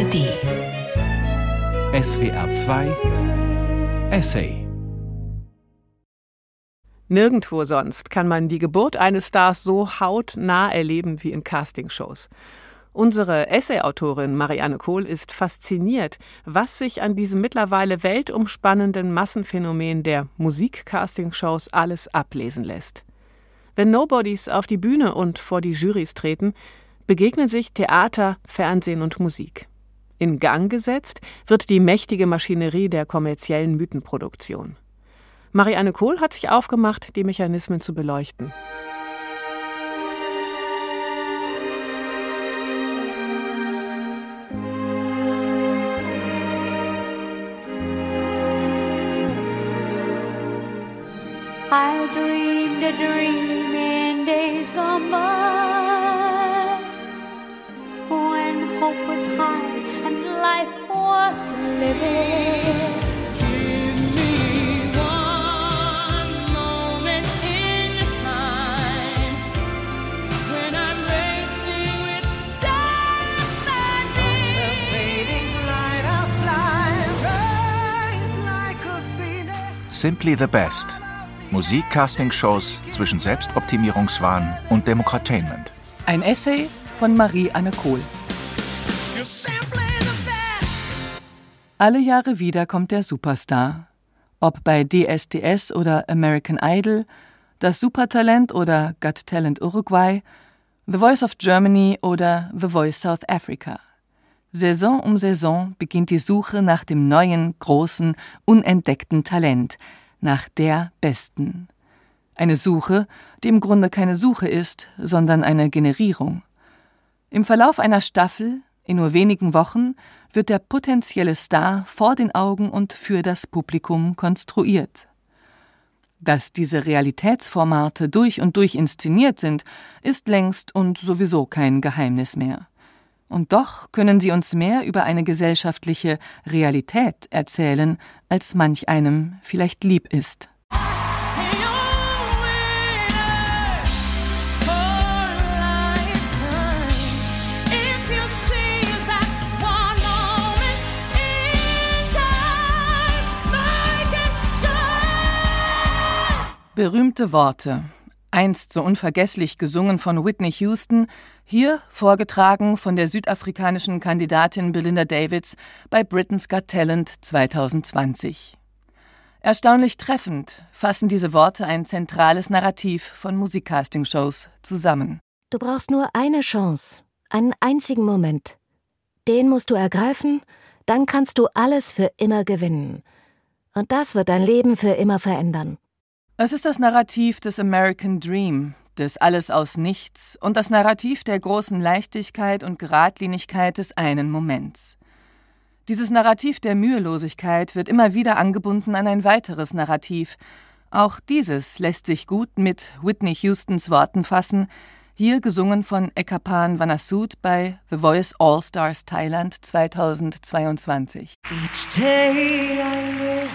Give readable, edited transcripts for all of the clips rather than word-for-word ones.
ARD SWR 2 Essay. Nirgendwo sonst kann man die Geburt eines Stars so hautnah erleben wie in Castingshows. Unsere Essay-Autorin Marianne Kohl ist fasziniert, was sich an diesem mittlerweile weltumspannenden Massenphänomen der Musik-Castingshows alles ablesen lässt. Wenn Nobodies auf die Bühne und vor die Jurys treten, begegnen sich Theater, Fernsehen und Musik. In Gang gesetzt wird die mächtige Maschinerie der kommerziellen Mythenproduktion. Marianne Kohl hat sich aufgemacht, die Mechanismen zu beleuchten. I dreamed a dream in days gone by, when hope was high and life worth living. Give me one moment in time, when I'm racing with destiny. The fading light of life, rise like a phoenix. Simply the Best. Musik-Casting-Shows zwischen Selbstoptimierungswahn und Demokratainment. Ein Essay von Marianne Kohl. Alle Jahre wieder kommt der Superstar. Ob bei DSDS oder American Idol, das Supertalent oder Got Talent Uruguay, The Voice of Germany oder The Voice South Africa. Saison um Saison beginnt die Suche nach dem neuen, großen, unentdeckten Talent, nach der Besten. Eine Suche, die im Grunde keine Suche ist, sondern eine Generierung. Im Verlauf einer Staffel, in nur wenigen Wochen, wird der potenzielle Star vor den Augen und für das Publikum konstruiert. Dass diese Realitätsformate durch und durch inszeniert sind, ist längst und sowieso kein Geheimnis mehr. Und doch können sie uns mehr über eine gesellschaftliche Realität erzählen, als manch einem vielleicht lieb ist. Berühmte Worte. Einst so unvergesslich gesungen von Whitney Houston, hier vorgetragen von der südafrikanischen Kandidatin Belinda Davids bei Britain's Got Talent 2020. Erstaunlich treffend fassen diese Worte ein zentrales Narrativ von Musikcastingshows zusammen. Du brauchst nur eine Chance, einen einzigen Moment. Den musst du ergreifen, dann kannst du alles für immer gewinnen. Und das wird dein Leben für immer verändern. Es ist das Narrativ des American Dream, des Alles aus Nichts und das Narrativ der großen Leichtigkeit und Geradlinigkeit des einen Moments. Dieses Narrativ der Mühelosigkeit wird immer wieder angebunden an ein weiteres Narrativ. Auch dieses lässt sich gut mit Whitney Houstons Worten fassen, hier gesungen von Ekapan Vanasut bei The Voice All Stars Thailand 2022. Each day I live,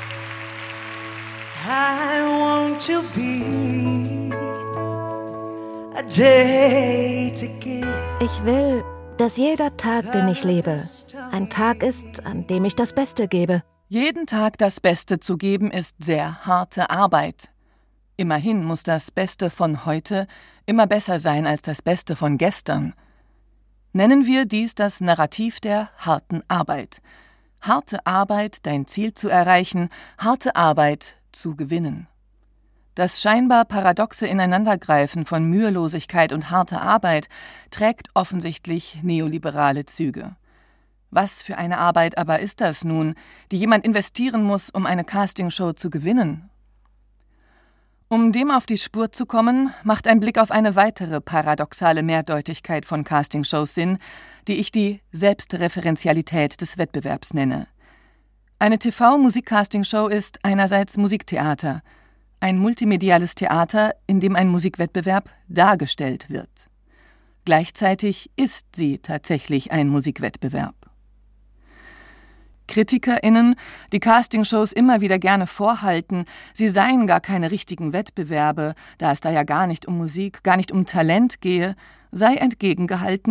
I want to be a day to give. Ich will, dass jeder Tag, den ich lebe, ein Tag ist, an dem ich das Beste gebe. Jeden Tag das Beste zu geben, ist sehr harte Arbeit. Immerhin muss das Beste von heute immer besser sein als das Beste von gestern. Nennen wir dies das Narrativ der harten Arbeit. Harte Arbeit, dein Ziel zu erreichen, harte Arbeit zu gewinnen. Das scheinbar paradoxe Ineinandergreifen von Mühelosigkeit und harter Arbeit trägt offensichtlich neoliberale Züge. Was für eine Arbeit aber ist das nun, die jemand investieren muss, um eine Castingshow zu gewinnen? Um dem auf die Spur zu kommen, macht ein Blick auf eine weitere paradoxale Mehrdeutigkeit von Castingshows Sinn, die ich die Selbstreferenzialität des Wettbewerbs nenne. Eine TV-Musik-Castingshow ist einerseits Musiktheater, ein multimediales Theater, in dem ein Musikwettbewerb dargestellt wird. Gleichzeitig ist sie tatsächlich ein Musikwettbewerb. KritikerInnen, die Castingshows immer wieder gerne vorhalten, sie seien gar keine richtigen Wettbewerbe, da es da ja gar nicht um Musik, gar nicht um Talent gehe, sei entgegengehalten,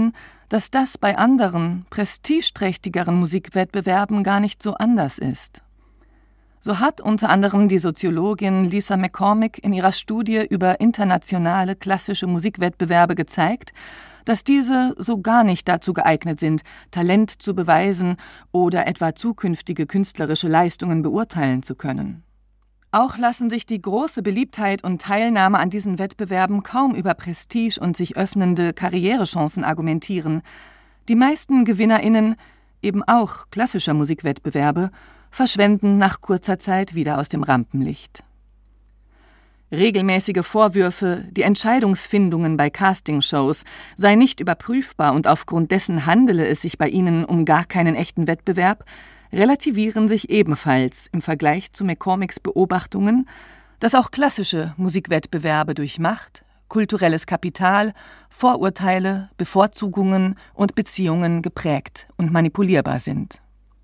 dass das bei anderen, prestigeträchtigeren Musikwettbewerben gar nicht so anders ist. So hat unter anderem die Soziologin Lisa McCormick in ihrer Studie über internationale klassische Musikwettbewerbe gezeigt, dass diese so gar nicht dazu geeignet sind, Talent zu beweisen oder etwa zukünftige künstlerische Leistungen beurteilen zu können. Auch lassen sich die große Beliebtheit und Teilnahme an diesen Wettbewerben kaum über Prestige und sich öffnende Karrierechancen argumentieren. Die meisten GewinnerInnen, eben auch klassischer Musikwettbewerbe, verschwenden nach kurzer Zeit wieder aus dem Rampenlicht. Regelmäßige Vorwürfe, die Entscheidungsfindungen bei Castingshows seien nicht überprüfbar und aufgrund dessen handele es sich bei ihnen um gar keinen echten Wettbewerb, relativieren sich ebenfalls im Vergleich zu McCormicks Beobachtungen, dass auch klassische Musikwettbewerbe durch Macht, kulturelles Kapital, Vorurteile, Bevorzugungen und Beziehungen geprägt und manipulierbar sind.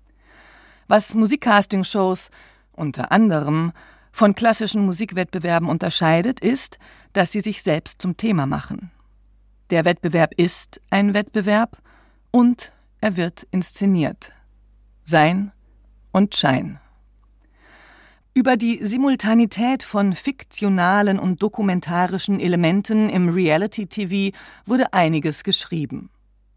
Was Musikcastingshows unter anderem von klassischen Musikwettbewerben unterscheidet, ist, dass sie sich selbst zum Thema machen. Der Wettbewerb ist ein Wettbewerb und er wird inszeniert. Sein und Schein. Über die Simultanität von fiktionalen und dokumentarischen Elementen im Reality-TV wurde einiges geschrieben.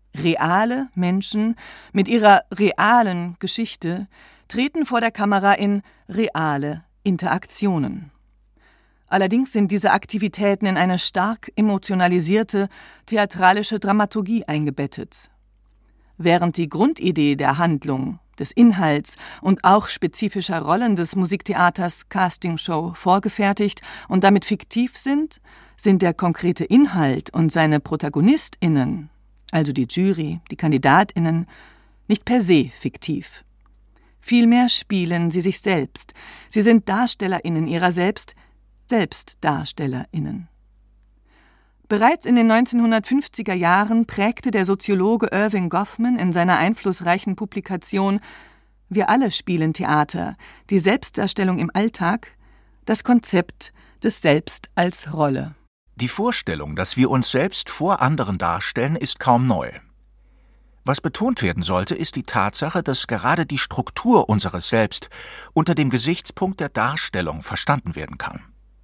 Reale Menschen mit ihrer realen Geschichte treten vor der Kamera in reale Interaktionen. Allerdings sind diese Aktivitäten in eine stark emotionalisierte, theatralische Dramaturgie eingebettet. Während die Grundidee der Handlung, des Inhalts und auch spezifischer Rollen des Musiktheaters Castingshow vorgefertigt und damit fiktiv sind der konkrete Inhalt und seine ProtagonistInnen, also die Jury, die KandidatInnen, nicht per se fiktiv. Vielmehr spielen sie sich selbst. Sie sind DarstellerInnen ihrer selbst, SelbstdarstellerInnen. Bereits in den 1950er Jahren prägte der Soziologe Irving Goffman in seiner einflussreichen Publikation »Wir alle spielen Theater. Die Selbstdarstellung im Alltag« das Konzept des Selbst als Rolle. Die Vorstellung, dass wir uns selbst vor anderen darstellen, ist kaum neu. Was betont werden sollte, ist die Tatsache, dass gerade die Struktur unseres Selbst unter dem Gesichtspunkt der Darstellung verstanden werden kann.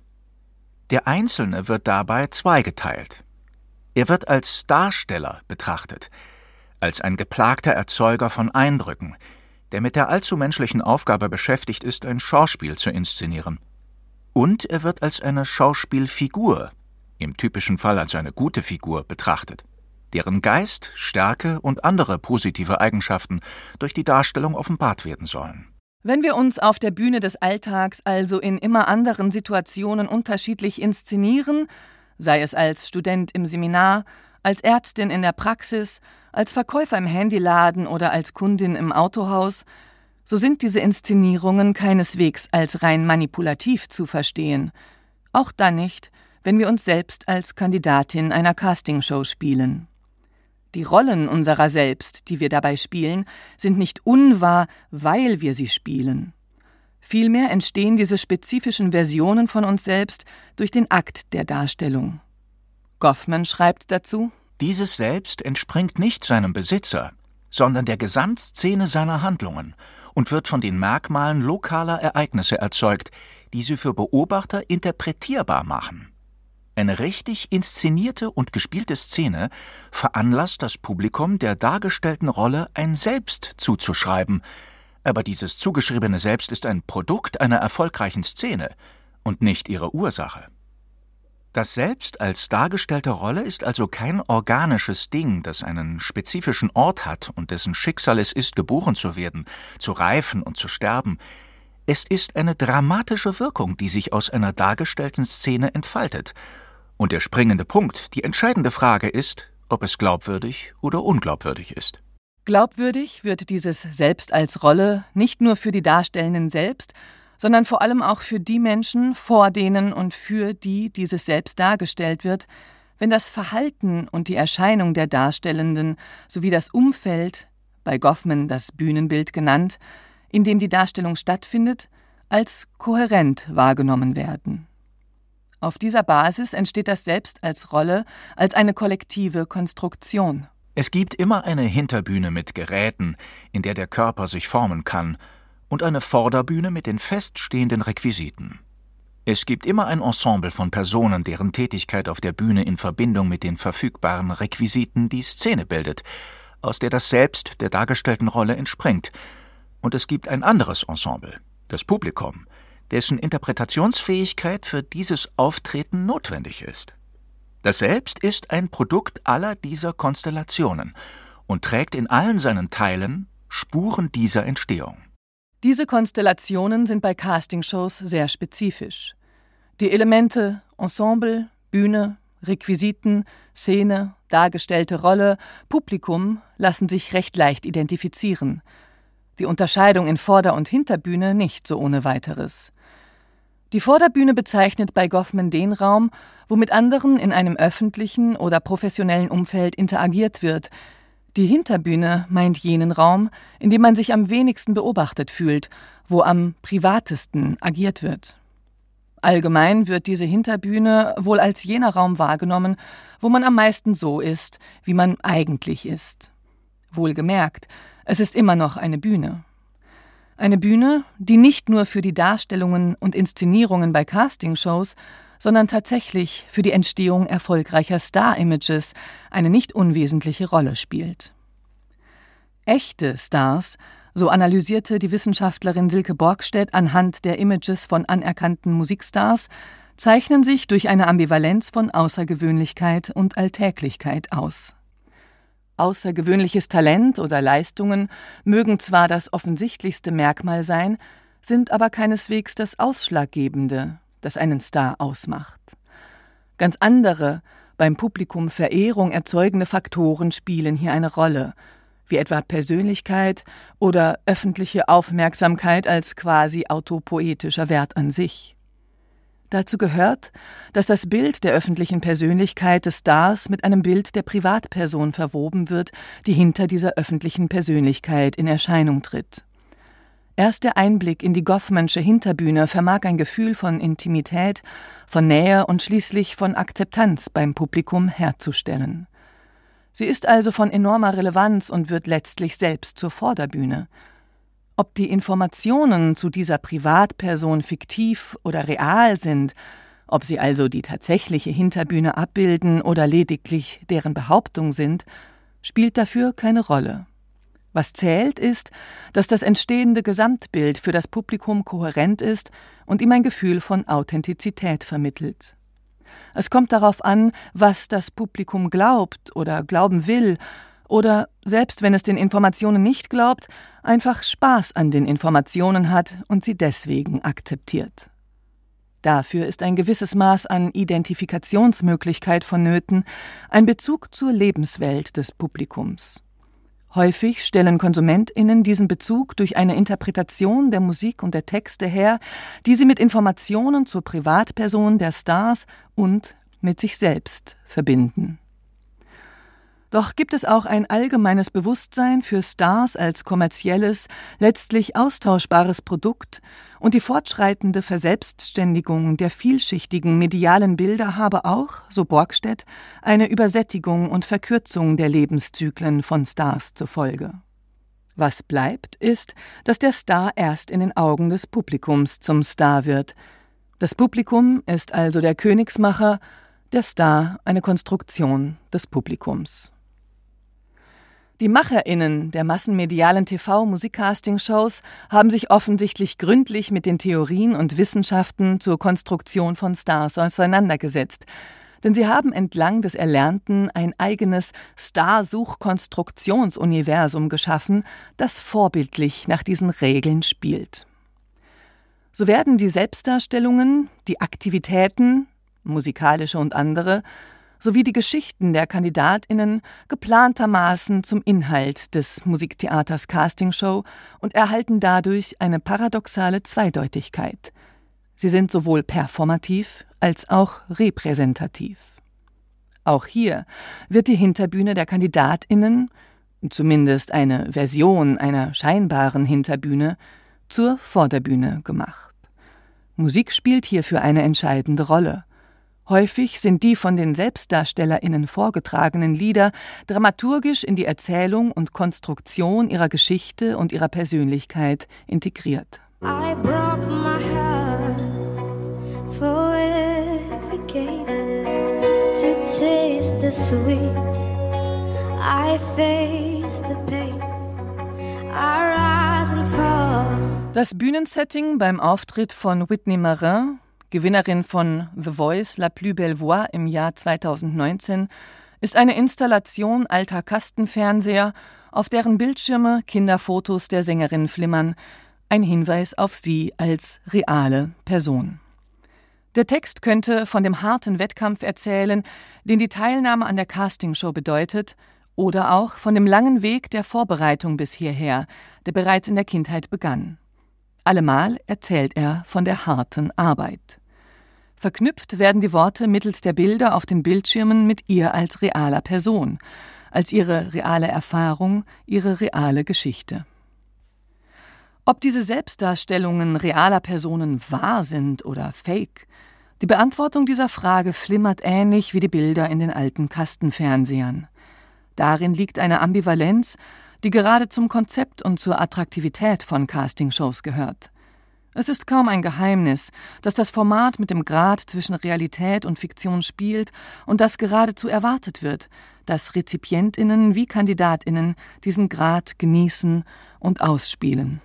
Der Einzelne wird dabei zweigeteilt. Er wird als Darsteller betrachtet, als ein geplagter Erzeuger von Eindrücken, der mit der allzu menschlichen Aufgabe beschäftigt ist, ein Schauspiel zu inszenieren. Und er wird als eine Schauspielfigur, im typischen Fall als eine gute Figur, betrachtet, deren Geist, Stärke und andere positive Eigenschaften durch die Darstellung offenbart werden sollen. Wenn wir uns auf der Bühne des Alltags also in immer anderen Situationen unterschiedlich inszenieren, sei es als Student im Seminar, als Ärztin in der Praxis, als Verkäufer im Handyladen oder als Kundin im Autohaus, so sind diese Inszenierungen keineswegs als rein manipulativ zu verstehen. Auch dann nicht, wenn wir uns selbst als Kandidatin einer Castingshow spielen. Die Rollen unserer selbst, die wir dabei spielen, sind nicht unwahr, weil wir sie spielen. Vielmehr entstehen diese spezifischen Versionen von uns selbst durch den Akt der Darstellung. Goffman schreibt dazu: Dieses Selbst entspringt nicht seinem Besitzer, sondern der Gesamtszene seiner Handlungen und wird von den Merkmalen lokaler Ereignisse erzeugt, die sie für Beobachter interpretierbar machen. Eine richtig inszenierte und gespielte Szene veranlasst das Publikum, der dargestellten Rolle ein Selbst zuzuschreiben, aber dieses zugeschriebene Selbst ist ein Produkt einer erfolgreichen Szene und nicht ihre Ursache. Das Selbst als dargestellte Rolle ist also kein organisches Ding, das einen spezifischen Ort hat und dessen Schicksal es ist, geboren zu werden, zu reifen und zu sterben. Es ist eine dramatische Wirkung, die sich aus einer dargestellten Szene entfaltet. Und der springende Punkt, die entscheidende Frage ist, ob es glaubwürdig oder unglaubwürdig ist. Glaubwürdig wird dieses Selbst als Rolle nicht nur für die Darstellenden selbst, sondern vor allem auch für die Menschen, vor denen und für die dieses Selbst dargestellt wird, wenn das Verhalten und die Erscheinung der Darstellenden sowie das Umfeld, bei Goffman das Bühnenbild genannt, in dem die Darstellung stattfindet, als kohärent wahrgenommen werden. Auf dieser Basis entsteht das Selbst als Rolle, als eine kollektive Konstruktion. Es gibt immer eine Hinterbühne mit Geräten, in der der Körper sich formen kann, und eine Vorderbühne mit den feststehenden Requisiten. Es gibt immer ein Ensemble von Personen, deren Tätigkeit auf der Bühne in Verbindung mit den verfügbaren Requisiten die Szene bildet, aus der das Selbst der dargestellten Rolle entspringt. Und es gibt ein anderes Ensemble, das Publikum, dessen Interpretationsfähigkeit für dieses Auftreten notwendig ist. Das Selbst ist ein Produkt aller dieser Konstellationen und trägt in allen seinen Teilen Spuren dieser Entstehung. Diese Konstellationen sind bei Castingshows sehr spezifisch. Die Elemente Ensemble, Bühne, Requisiten, Szene, dargestellte Rolle, Publikum lassen sich recht leicht identifizieren. Die Unterscheidung in Vorder- und Hinterbühne nicht so ohne weiteres. Die Vorderbühne bezeichnet bei Goffman den Raum, wo mit anderen in einem öffentlichen oder professionellen Umfeld interagiert wird. Die Hinterbühne meint jenen Raum, in dem man sich am wenigsten beobachtet fühlt, wo am privatesten agiert wird. Allgemein wird diese Hinterbühne wohl als jener Raum wahrgenommen, wo man am meisten so ist, wie man eigentlich ist. Wohlgemerkt, es ist immer noch eine Bühne. Eine Bühne, die nicht nur für die Darstellungen und Inszenierungen bei Castingshows, sondern tatsächlich für die Entstehung erfolgreicher Star-Images eine nicht unwesentliche Rolle spielt. Echte Stars, so analysierte die Wissenschaftlerin Silke Borgstedt anhand der Images von anerkannten Musikstars, zeichnen sich durch eine Ambivalenz von Außergewöhnlichkeit und Alltäglichkeit aus. Außergewöhnliches Talent oder Leistungen mögen zwar das offensichtlichste Merkmal sein, sind aber keineswegs das Ausschlaggebende, das einen Star ausmacht. Ganz andere, beim Publikum Verehrung erzeugende Faktoren spielen hier eine Rolle, wie etwa Persönlichkeit oder öffentliche Aufmerksamkeit als quasi autopoetischer Wert an sich. Dazu gehört, dass das Bild der öffentlichen Persönlichkeit des Stars mit einem Bild der Privatperson verwoben wird, die hinter dieser öffentlichen Persönlichkeit in Erscheinung tritt. Erst der Einblick in die Goffmansche Hinterbühne vermag ein Gefühl von Intimität, von Nähe und schließlich von Akzeptanz beim Publikum herzustellen. Sie ist also von enormer Relevanz und wird letztlich selbst zur Vorderbühne. Ob die Informationen zu dieser Privatperson fiktiv oder real sind, ob sie also die tatsächliche Hinterbühne abbilden oder lediglich deren Behauptung sind, spielt dafür keine Rolle. Was zählt ist, dass das entstehende Gesamtbild für das Publikum kohärent ist und ihm ein Gefühl von Authentizität vermittelt. Es kommt darauf an, was das Publikum glaubt oder glauben will oder, selbst wenn es den Informationen nicht glaubt, einfach Spaß an den Informationen hat und sie deswegen akzeptiert. Dafür ist ein gewisses Maß an Identifikationsmöglichkeit vonnöten, ein Bezug zur Lebenswelt des Publikums. Häufig stellen KonsumentInnen diesen Bezug durch eine Interpretation der Musik und der Texte her, die sie mit Informationen zur Privatperson der Stars und mit sich selbst verbinden. Doch gibt es auch ein allgemeines Bewusstsein für Stars als kommerzielles, letztlich austauschbares Produkt, und die fortschreitende Verselbstständigung der vielschichtigen medialen Bilder habe auch, so Borgstedt, eine Übersättigung und Verkürzung der Lebenszyklen von Stars zur Folge. Was bleibt, ist, dass der Star erst in den Augen des Publikums zum Star wird. Das Publikum ist also der Königsmacher, der Star eine Konstruktion des Publikums. Die MacherInnen der massenmedialen TV-Musikcasting-Shows haben sich offensichtlich gründlich mit den Theorien und Wissenschaften zur Konstruktion von Stars auseinandergesetzt, denn sie haben entlang des Erlernten ein eigenes Starsuch-Konstruktionsuniversum geschaffen, das vorbildlich nach diesen Regeln spielt. So werden die Selbstdarstellungen, die Aktivitäten, musikalische und andere, sowie die Geschichten der KandidatInnen geplantermaßen zum Inhalt des Musiktheaters Castingshow und erhalten dadurch eine paradoxale Zweideutigkeit. Sie sind sowohl performativ als auch repräsentativ. Auch hier wird die Hinterbühne der KandidatInnen, zumindest eine Version einer scheinbaren Hinterbühne, zur Vorderbühne gemacht. Musik spielt hierfür eine entscheidende Rolle. Häufig sind die von den SelbstdarstellerInnen vorgetragenen Lieder dramaturgisch in die Erzählung und Konstruktion ihrer Geschichte und ihrer Persönlichkeit integriert. I broke my heart for every game to taste the sweet. I face the pain. I rise and fall. Das Bühnensetting beim Auftritt von Whitney Marin, Gewinnerin von The Voice La Plus Belle Voix im Jahr 2019, ist eine Installation alter Kastenfernseher, auf deren Bildschirme Kinderfotos der Sängerin flimmern, ein Hinweis auf sie als reale Person. Der Text könnte von dem harten Wettkampf erzählen, den die Teilnahme an der Castingshow bedeutet, oder auch von dem langen Weg der Vorbereitung bis hierher, der bereits in der Kindheit begann. Allemal erzählt er von der harten Arbeit. Verknüpft werden die Worte mittels der Bilder auf den Bildschirmen mit ihr als realer Person, als ihre reale Erfahrung, ihre reale Geschichte. Ob diese Selbstdarstellungen realer Personen wahr sind oder fake, die Beantwortung dieser Frage flimmert ähnlich wie die Bilder in den alten Kastenfernsehern. Darin liegt eine Ambivalenz, die gerade zum Konzept und zur Attraktivität von Castingshows gehört. Es ist kaum ein Geheimnis, dass das Format mit dem Grad zwischen Realität und Fiktion spielt und dass geradezu erwartet wird, dass RezipientInnen wie KandidatInnen diesen Grad genießen und ausspielen.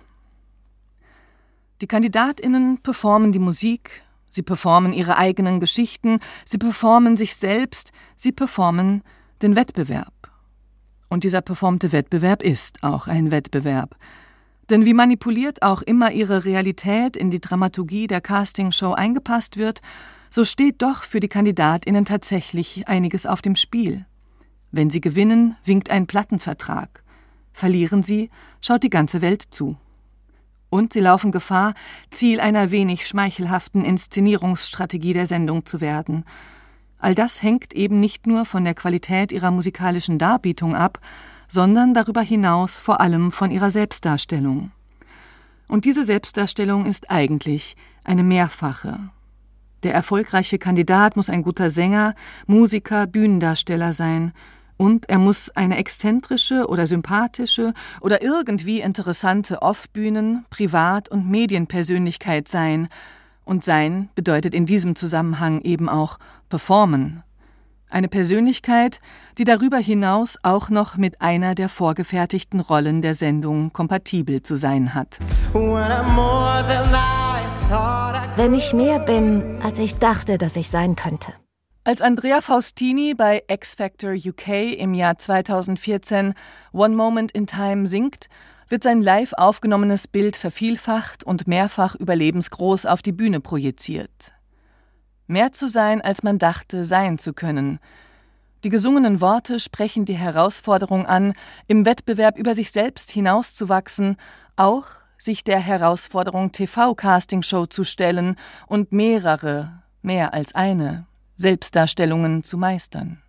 Die KandidatInnen performen die Musik, sie performen ihre eigenen Geschichten, sie performen sich selbst, sie performen den Wettbewerb. Und dieser performte Wettbewerb ist auch ein Wettbewerb. Denn wie manipuliert auch immer ihre Realität in die Dramaturgie der Castingshow eingepasst wird, so steht doch für die KandidatInnen tatsächlich einiges auf dem Spiel. Wenn sie gewinnen, winkt ein Plattenvertrag. Verlieren sie, schaut die ganze Welt zu. Und sie laufen Gefahr, Ziel einer wenig schmeichelhaften Inszenierungsstrategie der Sendung zu werden. All das hängt eben nicht nur von der Qualität ihrer musikalischen Darbietung ab, sondern darüber hinaus vor allem von ihrer Selbstdarstellung. Und diese Selbstdarstellung ist eigentlich eine mehrfache. Der erfolgreiche Kandidat muss ein guter Sänger, Musiker, Bühnendarsteller sein, und er muss eine exzentrische oder sympathische oder irgendwie interessante Off-Bühnen-, Privat- und Medienpersönlichkeit sein. Und sein bedeutet in diesem Zusammenhang eben auch performen. Eine Persönlichkeit, die darüber hinaus auch noch mit einer der vorgefertigten Rollen der Sendung kompatibel zu sein hat. Wenn ich mehr bin, als ich dachte, dass ich sein könnte. Als Andrea Faustini bei X Factor UK im Jahr 2014 One Moment in Time singt, wird sein live aufgenommenes Bild vervielfacht und mehrfach überlebensgroß auf die Bühne projiziert. Mehr zu sein, als man dachte, sein zu können. Die gesungenen Worte sprechen die Herausforderung an, im Wettbewerb über sich selbst hinauszuwachsen, auch sich der Herausforderung TV-Castingshow zu stellen und mehrere, mehr als eine, Selbstdarstellungen zu meistern.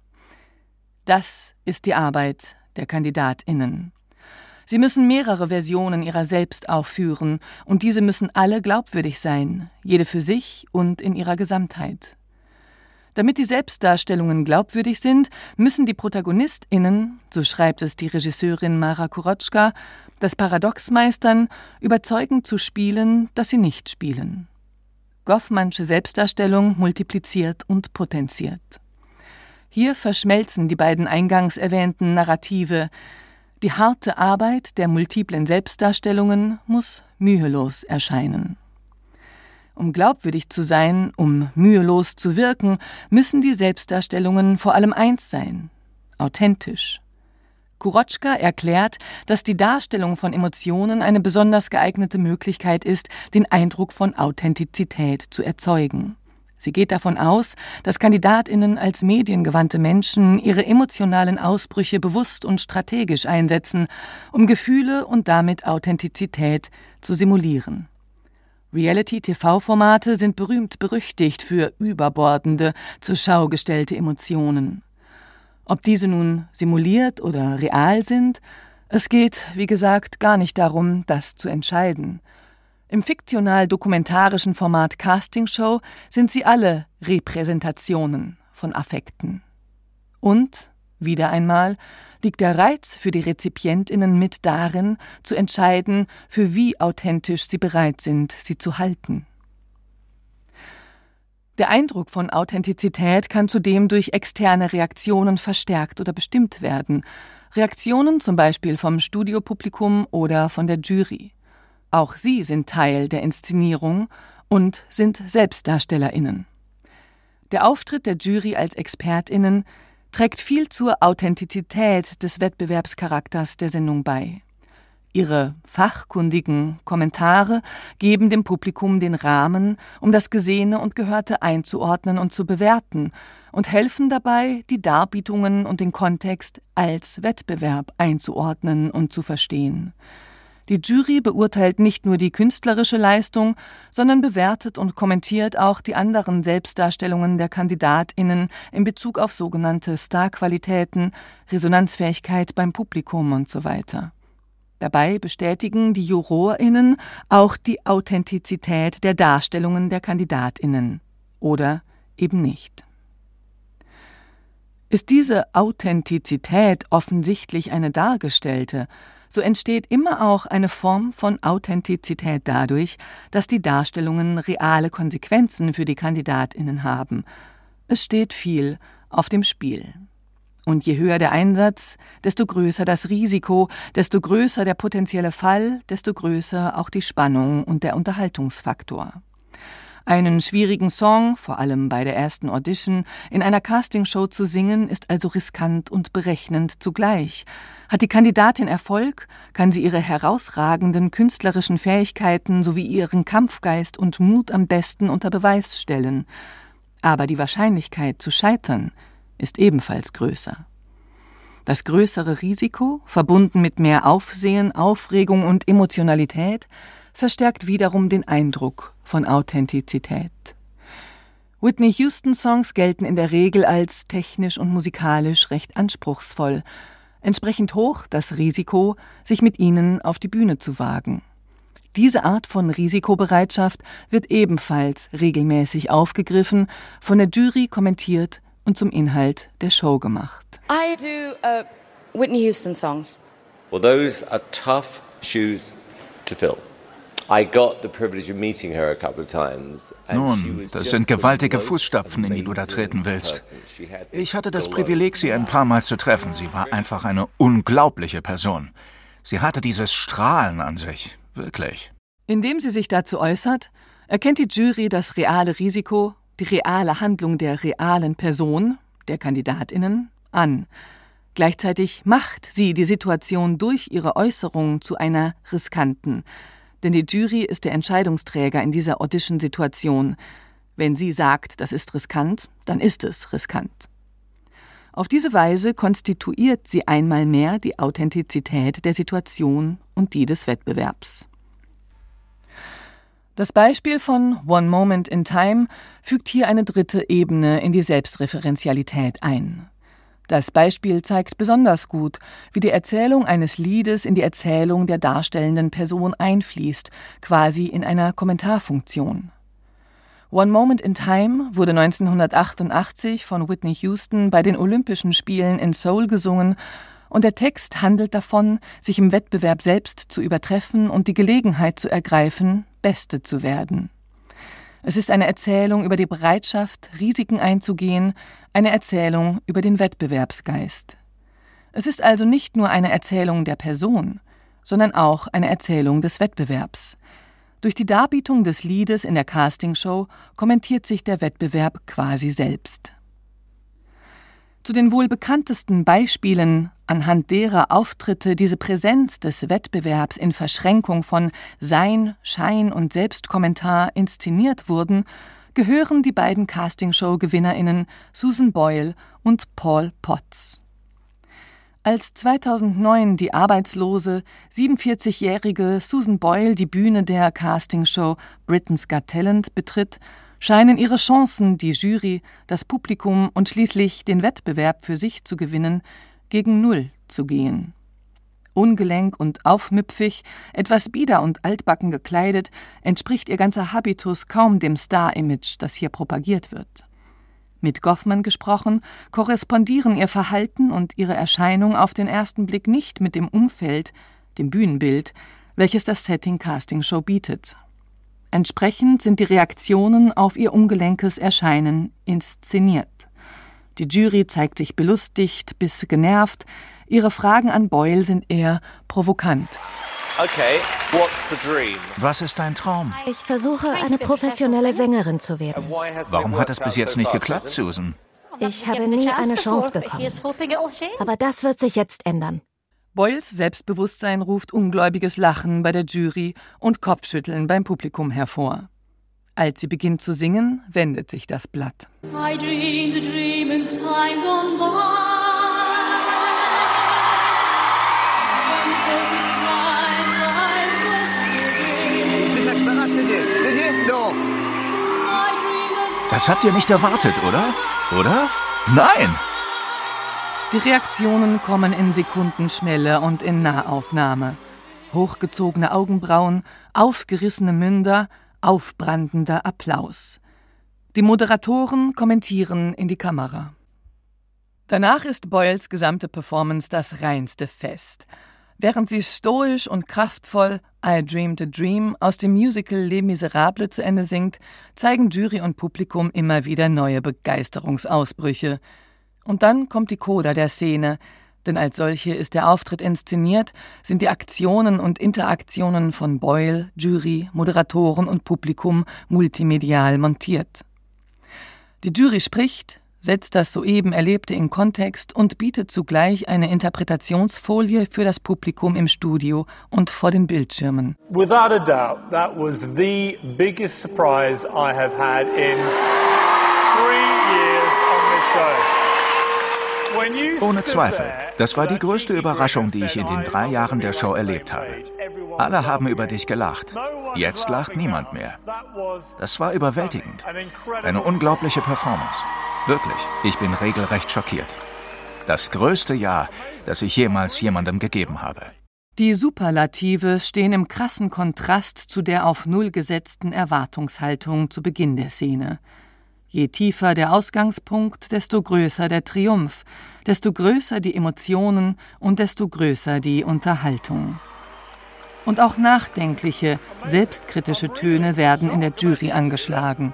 Das ist die Arbeit der KandidatInnen. Sie müssen mehrere Versionen ihrer selbst aufführen, und diese müssen alle glaubwürdig sein, jede für sich und in ihrer Gesamtheit. Damit die Selbstdarstellungen glaubwürdig sind, müssen die ProtagonistInnen, so schreibt es die Regisseurin Mara Kurotschka, das Paradox meistern, überzeugend zu spielen, dass sie nicht spielen. Goffmannsche Selbstdarstellung multipliziert und potenziert. Hier verschmelzen die beiden eingangs erwähnten Narrative. Die harte Arbeit der multiplen Selbstdarstellungen muss mühelos erscheinen. Um glaubwürdig zu sein, um mühelos zu wirken, müssen die Selbstdarstellungen vor allem eins sein: authentisch. Kurotschka erklärt, dass die Darstellung von Emotionen eine besonders geeignete Möglichkeit ist, den Eindruck von Authentizität zu erzeugen. Sie geht davon aus, dass KandidatInnen als mediengewandte Menschen ihre emotionalen Ausbrüche bewusst und strategisch einsetzen, um Gefühle und damit Authentizität zu simulieren. Reality-TV-Formate sind berühmt-berüchtigt für überbordende, zur Schau gestellte Emotionen. Ob diese nun simuliert oder real sind, es geht, wie gesagt, gar nicht darum, das zu entscheiden. Im fiktional-dokumentarischen Format Castingshow sind sie alle Repräsentationen von Affekten. Und, wieder einmal, liegt der Reiz für die RezipientInnen mit darin, zu entscheiden, für wie authentisch sie bereit sind, sie zu halten. Der Eindruck von Authentizität kann zudem durch externe Reaktionen verstärkt oder bestimmt werden. Reaktionen zum Beispiel vom Studiopublikum oder von der Jury. Auch sie sind Teil der Inszenierung und sind SelbstdarstellerInnen. Der Auftritt der Jury als ExpertInnen trägt viel zur Authentizität des Wettbewerbscharakters der Sendung bei. Ihre fachkundigen Kommentare geben dem Publikum den Rahmen, um das Gesehene und Gehörte einzuordnen und zu bewerten und helfen dabei, die Darbietungen und den Kontext als Wettbewerb einzuordnen und zu verstehen. Die Jury beurteilt nicht nur die künstlerische Leistung, sondern bewertet und kommentiert auch die anderen Selbstdarstellungen der KandidatInnen in Bezug auf sogenannte Starqualitäten, Resonanzfähigkeit beim Publikum und so weiter. Dabei bestätigen die JurorInnen auch die Authentizität der Darstellungen der KandidatInnen. Oder eben nicht. Ist diese Authentizität offensichtlich eine dargestellte, so entsteht immer auch eine Form von Authentizität dadurch, dass die Darstellungen reale Konsequenzen für die KandidatInnen haben. Es steht viel auf dem Spiel. Und je höher der Einsatz, desto größer das Risiko, desto größer der potenzielle Fall, desto größer auch die Spannung und der Unterhaltungsfaktor. Einen schwierigen Song, vor allem bei der ersten Audition, in einer Castingshow zu singen, ist also riskant und berechnend zugleich. Hat die Kandidatin Erfolg, kann sie ihre herausragenden künstlerischen Fähigkeiten sowie ihren Kampfgeist und Mut am besten unter Beweis stellen. Aber die Wahrscheinlichkeit zu scheitern ist ebenfalls größer. Das größere Risiko, verbunden mit mehr Aufsehen, Aufregung und Emotionalität, verstärkt wiederum den Eindruck von Authentizität. Whitney-Houston-Songs gelten in der Regel als technisch und musikalisch recht anspruchsvoll, entsprechend hoch das Risiko, sich mit ihnen auf die Bühne zu wagen. Diese Art von Risikobereitschaft wird ebenfalls regelmäßig aufgegriffen, von der Jury kommentiert und zum Inhalt der Show gemacht. I do Whitney Houston songs. Well, those are tough shoes to fill. I got the privilege of meeting her a couple of times. Nun, das sind gewaltige Fußstapfen, in die du da treten willst. Ich hatte das Privileg, sie ein paar Mal zu treffen. Sie war einfach eine unglaubliche Person. Sie hatte dieses Strahlen an sich, wirklich. Indem sie sich dazu äußert, erkennt die Jury das reale Risiko, die reale Handlung der realen Person, der KandidatInnen, an. Gleichzeitig macht sie die Situation durch ihre Äußerung zu einer riskanten. Denn die Jury ist der Entscheidungsträger in dieser Audition-Situation. Wenn sie sagt, das ist riskant, dann ist es riskant. Auf diese Weise konstituiert sie einmal mehr die Authentizität der Situation und die des Wettbewerbs. Das Beispiel von One Moment in Time fügt hier eine dritte Ebene in die Selbstreferenzialität ein. Das Beispiel zeigt besonders gut, wie die Erzählung eines Liedes in die Erzählung der darstellenden Person einfließt, quasi in einer Kommentarfunktion. One Moment in Time wurde 1988 von Whitney Houston bei den Olympischen Spielen in Seoul gesungen und der Text handelt davon, sich im Wettbewerb selbst zu übertreffen und die Gelegenheit zu ergreifen, Beste zu werden. Es ist eine Erzählung über die Bereitschaft, Risiken einzugehen, eine Erzählung über den Wettbewerbsgeist. Es ist also nicht nur eine Erzählung der Person, sondern auch eine Erzählung des Wettbewerbs. Durch die Darbietung des Liedes in der Castingshow kommentiert sich der Wettbewerb quasi selbst. Zu den wohl bekanntesten Beispielen, anhand derer Auftritte diese Präsenz des Wettbewerbs in Verschränkung von Sein, Schein und Selbstkommentar inszeniert wurden, gehören die beiden Castingshow-GewinnerInnen Susan Boyle und Paul Potts. Als 2009 die arbeitslose, 47-jährige Susan Boyle die Bühne der Castingshow Britain's Got Talent betritt, scheinen ihre Chancen, die Jury, das Publikum und schließlich den Wettbewerb für sich zu gewinnen, gegen Null zu gehen. Ungelenk und aufmüpfig, etwas bieder und altbacken gekleidet, entspricht ihr ganzer Habitus kaum dem Star-Image, das hier propagiert wird. Mit Goffman gesprochen, korrespondieren ihr Verhalten und ihre Erscheinung auf den ersten Blick nicht mit dem Umfeld, dem Bühnenbild, welches das Setting Castingshow bietet. Entsprechend sind die Reaktionen auf ihr ungelenkes Erscheinen inszeniert. Die Jury zeigt sich belustigt bis genervt, ihre Fragen an Boyle sind eher provokant. Okay, what's the dream? Was ist dein Traum? Ich versuche, eine professionelle Sängerin zu werden. Warum hat es bis jetzt nicht geklappt, Susan? Ich habe nie eine Chance bekommen. Aber das wird sich jetzt ändern. Boyles Selbstbewusstsein ruft ungläubiges Lachen bei der Jury und Kopfschütteln beim Publikum hervor. Als sie beginnt zu singen, wendet sich das Blatt. I dreamed a dream in time gone by. Das habt ihr nicht erwartet, oder? Oder? Nein! Die Reaktionen kommen in Sekundenschnelle und in Nahaufnahme. Hochgezogene Augenbrauen, aufgerissene Münder, aufbrandender Applaus. Die Moderatoren kommentieren in die Kamera. Danach ist Boyles gesamte Performance das reinste Fest. Während sie stoisch und kraftvoll I Dreamed a Dream aus dem Musical Les Miserables zu Ende singt, zeigen Jury und Publikum immer wieder neue Begeisterungsausbrüche. Und dann kommt die Coda der Szene, denn als solche ist der Auftritt inszeniert, sind die Aktionen und Interaktionen von Boyle, Jury, Moderatoren und Publikum multimedial montiert. Die Jury spricht, setzt das soeben Erlebte in Kontext und bietet zugleich eine Interpretationsfolie für das Publikum im Studio und vor den Bildschirmen. Without a doubt, that was the biggest surprise I have had in 3 years on this show. Ohne Zweifel. Das war die größte Überraschung, die ich in den 3 Jahren der Show erlebt habe. Alle haben über dich gelacht. Jetzt lacht niemand mehr. Das war überwältigend. Eine unglaubliche Performance. Wirklich, ich bin regelrecht schockiert. Das größte Ja, das ich jemals jemandem gegeben habe. Die Superlative stehen im krassen Kontrast zu der auf Null gesetzten Erwartungshaltung zu Beginn der Szene. Je tiefer der Ausgangspunkt, desto größer der Triumph, desto größer die Emotionen und desto größer die Unterhaltung. Und auch nachdenkliche, selbstkritische Töne werden in der Jury angeschlagen.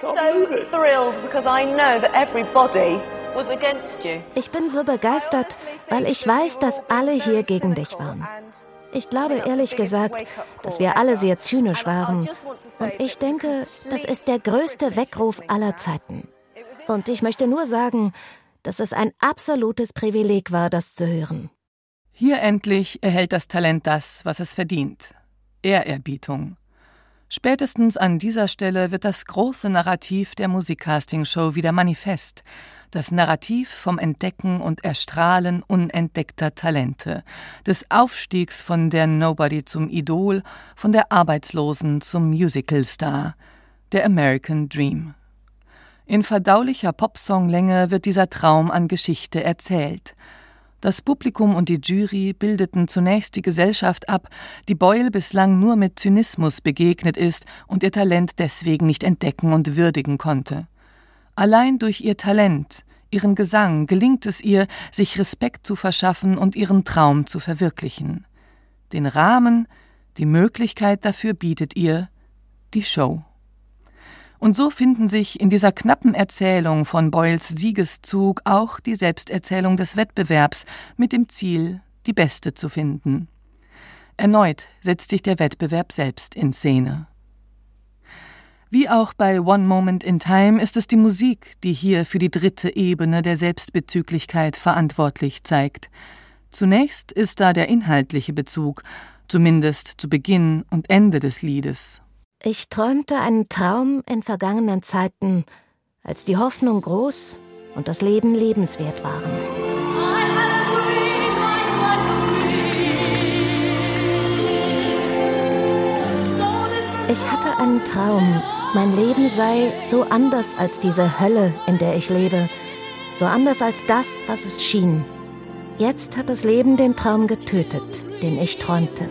Ich bin so begeistert, weil ich weiß, dass alle hier gegen dich waren. Ich glaube ehrlich gesagt, dass wir alle sehr zynisch waren. Und ich denke, das ist der größte Weckruf aller Zeiten. Und ich möchte nur sagen, dass es ein absolutes Privileg war, das zu hören. Hier endlich erhält das Talent das, was es verdient. Ehrerbietung. Spätestens an dieser Stelle wird das große Narrativ der Musikcastingshow wieder manifest. Das Narrativ vom Entdecken und Erstrahlen unentdeckter Talente, des Aufstiegs von der Nobody zum Idol, von der Arbeitslosen zum Musicalstar, der American Dream. In verdaulicher Popsonglänge wird dieser Traum an Geschichte erzählt. Das Publikum und die Jury bildeten zunächst die Gesellschaft ab, die Boyle bislang nur mit Zynismus begegnet ist und ihr Talent deswegen nicht entdecken und würdigen konnte. Allein durch ihr Talent, ihren Gesang gelingt es ihr, sich Respekt zu verschaffen und ihren Traum zu verwirklichen. Den Rahmen, die Möglichkeit dafür bietet ihr die Show. Und so finden sich in dieser knappen Erzählung von Boyles Siegeszug auch die Selbsterzählung des Wettbewerbs mit dem Ziel, die Beste zu finden. Erneut setzt sich der Wettbewerb selbst in Szene. Wie auch bei One Moment in Time ist es die Musik, die hier für die 3. Ebene der Selbstbezüglichkeit verantwortlich zeigt. Zunächst ist da der inhaltliche Bezug, zumindest zu Beginn und Ende des Liedes. Ich träumte einen Traum in vergangenen Zeiten, als die Hoffnung groß und das Leben lebenswert waren. Ich hatte einen Traum, mein Leben sei so anders als diese Hölle, in der ich lebe, so anders als das, was es schien. Jetzt hat das Leben den Traum getötet, den ich träumte.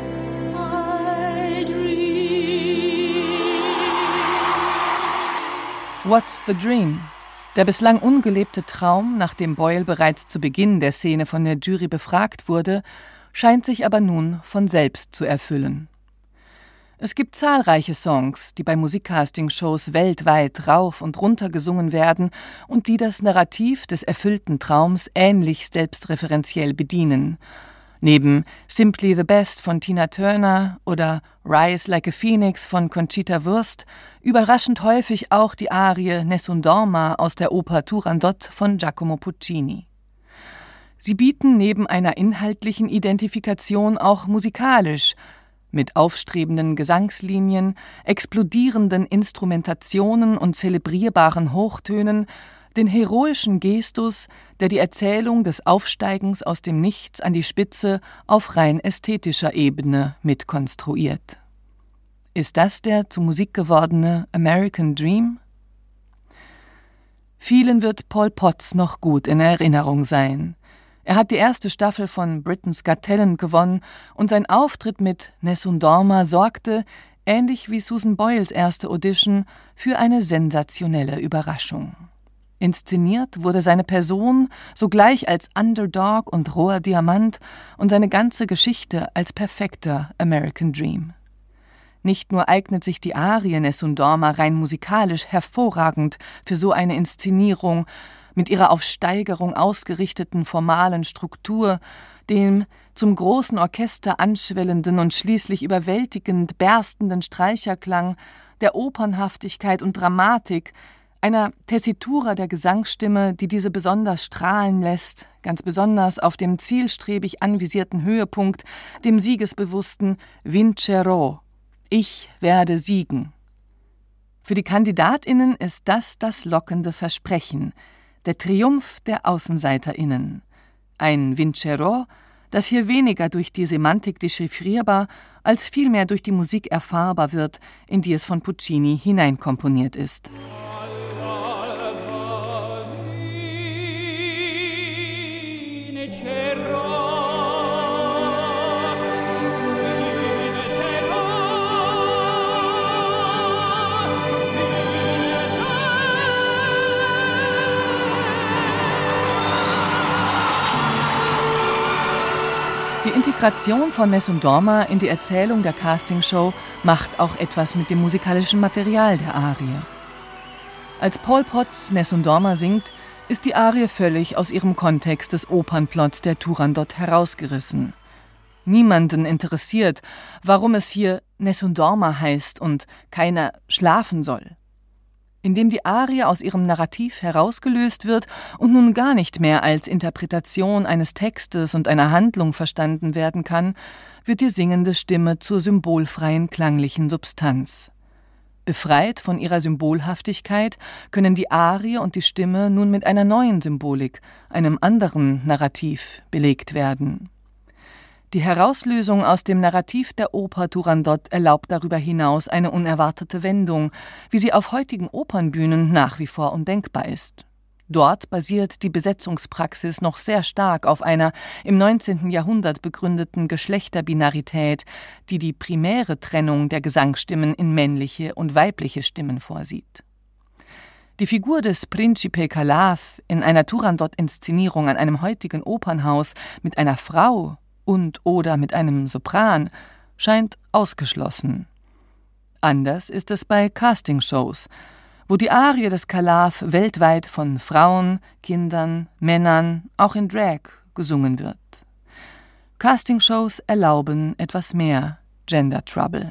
What's the Dream? Der bislang ungelebte Traum, nachdem Boyle bereits zu Beginn der Szene von der Jury befragt wurde, scheint sich aber nun von selbst zu erfüllen. Es gibt zahlreiche Songs, die bei Musikcasting-Shows weltweit rauf und runter gesungen werden und die das Narrativ des erfüllten Traums ähnlich selbstreferenziell bedienen. Neben Simply the Best von Tina Turner oder Rise Like a Phoenix von Conchita Wurst überraschend häufig auch die Arie Nessun Dorma aus der Oper Turandot von Giacomo Puccini. Sie bieten neben einer inhaltlichen Identifikation auch musikalisch, mit aufstrebenden Gesangslinien, explodierenden Instrumentationen und zelebrierbaren Hochtönen, den heroischen Gestus, der die Erzählung des Aufsteigens aus dem Nichts an die Spitze auf rein ästhetischer Ebene mitkonstruiert. Ist das der zu Musik gewordene American Dream? Vielen wird Paul Potts noch gut in Erinnerung sein. Er hat die erste Staffel von Britain's Got Talent gewonnen und sein Auftritt mit Nessun Dorma sorgte, ähnlich wie Susan Boyles erste Audition, für eine sensationelle Überraschung. Inszeniert wurde seine Person sogleich als Underdog und roher Diamant und seine ganze Geschichte als perfekter American Dream. Nicht nur eignet sich die Arie Nessun Dorma rein musikalisch hervorragend für so eine Inszenierung, mit ihrer auf Steigerung ausgerichteten formalen Struktur, dem zum großen Orchester anschwellenden und schließlich überwältigend berstenden Streicherklang, der Opernhaftigkeit und Dramatik, einer Tessitura der Gesangsstimme, die diese besonders strahlen lässt, ganz besonders auf dem zielstrebig anvisierten Höhepunkt, dem siegesbewussten Vincerò, ich werde siegen. Für die KandidatInnen ist das lockende Versprechen, der Triumph der AußenseiterInnen. Ein Vincerò, das hier weniger durch die Semantik dechiffrierbar, als vielmehr durch die Musik erfahrbar wird, in die es von Puccini hineinkomponiert ist. Die Integration von Nessun Dorma in die Erzählung der Castingshow macht auch etwas mit dem musikalischen Material der Arie. Als Paul Potts Nessun Dorma singt, ist die Arie völlig aus ihrem Kontext des Opernplots der Turandot herausgerissen. Niemanden interessiert, warum es hier Nessun Dorma heißt und keiner schlafen soll. Indem die Arie aus ihrem Narrativ herausgelöst wird und nun gar nicht mehr als Interpretation eines Textes und einer Handlung verstanden werden kann, wird die singende Stimme zur symbolfreien klanglichen Substanz. Befreit von ihrer Symbolhaftigkeit können die Arie und die Stimme nun mit einer neuen Symbolik, einem anderen Narrativ, belegt werden. Die Herauslösung aus dem Narrativ der Oper Turandot erlaubt darüber hinaus eine unerwartete Wendung, wie sie auf heutigen Opernbühnen nach wie vor undenkbar ist. Dort basiert die Besetzungspraxis noch sehr stark auf einer im 19. Jahrhundert begründeten Geschlechterbinarität, die die primäre Trennung der Gesangsstimmen in männliche und weibliche Stimmen vorsieht. Die Figur des Principe Calaf in einer Turandot-Inszenierung an einem heutigen Opernhaus mit einer Frau und/oder mit einem Sopran scheint ausgeschlossen. Anders ist es bei Castingshows, wo die Arie des Calaf weltweit von Frauen, Kindern, Männern, auch in Drag, gesungen wird. Castingshows erlauben etwas mehr Gender Trouble.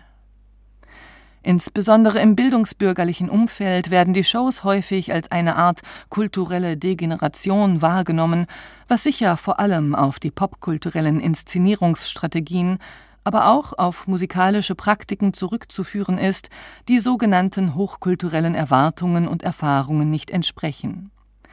Insbesondere im bildungsbürgerlichen Umfeld werden die Shows häufig als eine Art kulturelle Degeneration wahrgenommen, was sicher vor allem auf die popkulturellen Inszenierungsstrategien, aber auch auf musikalische Praktiken zurückzuführen ist, die sogenannten hochkulturellen Erwartungen und Erfahrungen nicht entsprechen.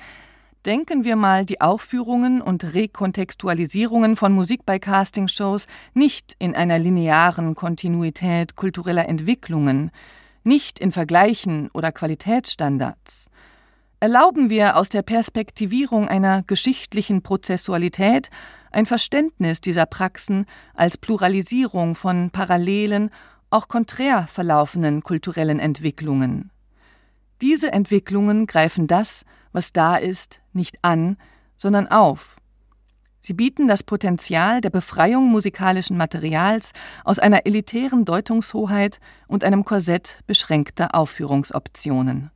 Denken wir mal die Aufführungen und Rekontextualisierungen von Musik bei Castingshows nicht in einer linearen Kontinuität kultureller Entwicklungen, nicht in Vergleichen oder Qualitätsstandards. erlauben wir aus der Perspektivierung einer geschichtlichen Prozessualität ein Verständnis dieser Praxen als Pluralisierung von parallelen, auch konträr verlaufenden kulturellen Entwicklungen. Diese Entwicklungen greifen das, was da ist, nicht an, sondern auf. Sie bieten das Potenzial der Befreiung musikalischen Materials aus einer elitären Deutungshoheit und einem Korsett beschränkter Aufführungsoptionen.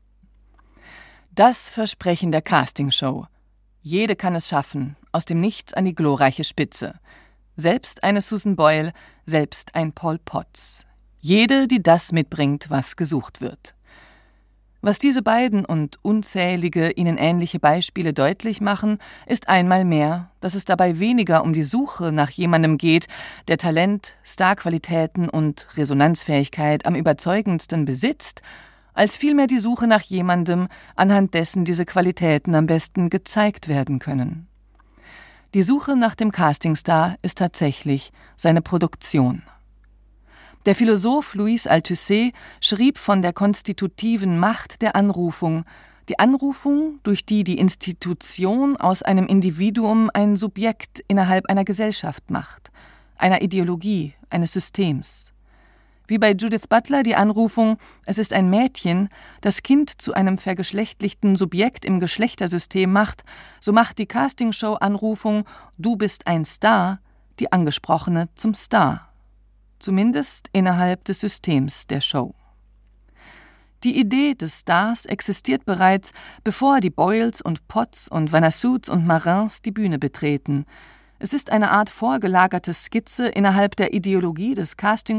Das Versprechen der Castingshow. Jede kann es schaffen, aus dem Nichts an die glorreiche Spitze. Selbst eine Susan Boyle, selbst ein Paul Potts. Jede, die das mitbringt, was gesucht wird. Was diese beiden und unzählige ihnen ähnliche Beispiele deutlich machen, ist einmal mehr, dass es dabei weniger um die Suche nach jemandem geht, der Talent, Starqualitäten und Resonanzfähigkeit am überzeugendsten besitzt, als vielmehr die Suche nach jemandem, anhand dessen diese Qualitäten am besten gezeigt werden können. Die Suche nach dem Castingstar ist tatsächlich seine Produktion. Der Philosoph Louis Althusser schrieb von der konstitutiven Macht der Anrufung, die Anrufung, durch die die Institution aus einem Individuum ein Subjekt innerhalb einer Gesellschaft macht, einer Ideologie, eines Systems. Wie bei Judith Butler die Anrufung, es ist ein Mädchen, das Kind zu einem vergeschlechtlichten Subjekt im Geschlechtersystem macht, so macht die Castingshow-Anrufung, du bist ein Star, die Angesprochene zum Star. Zumindest innerhalb des Systems der Show. Die Idee des Stars existiert bereits, bevor die Boyles und Potts und Vanassuts und Marins die Bühne betreten. Es ist eine Art vorgelagerte Skizze innerhalb der Ideologie des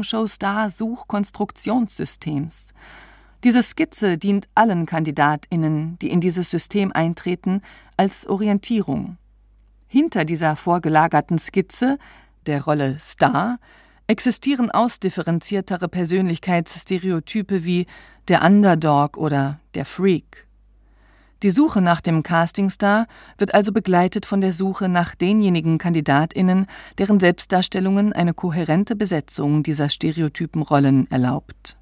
Castingshow-Star-Suchkonstruktionssystems. Diese Skizze dient allen KandidatInnen, die in dieses System eintreten, als Orientierung. Hinter dieser vorgelagerten Skizze, der Rolle Star, existieren ausdifferenziertere Persönlichkeitsstereotype wie der Underdog oder der Freak. Die Suche nach dem Castingstar wird also begleitet von der Suche nach denjenigen KandidatInnen, deren Selbstdarstellungen eine kohärente Besetzung dieser Stereotypenrollen erlaubt.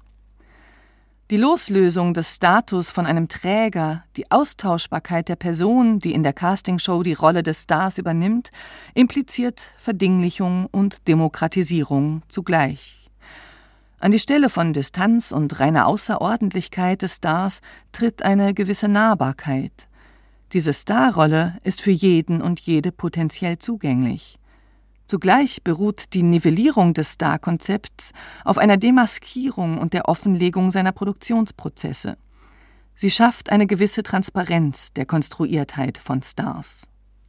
Die Loslösung des Status von einem Träger, die Austauschbarkeit der Person, die in der Castingshow die Rolle des Stars übernimmt, impliziert Verdinglichung und Demokratisierung zugleich. An die Stelle von Distanz und reiner Außerordentlichkeit des Stars tritt eine gewisse Nahbarkeit. Diese Starrolle ist für jeden und jede potenziell zugänglich. Zugleich beruht die Nivellierung des Star-Konzepts auf einer Demaskierung und der Offenlegung seiner Produktionsprozesse. Sie schafft eine gewisse Transparenz der Konstruiertheit von Stars.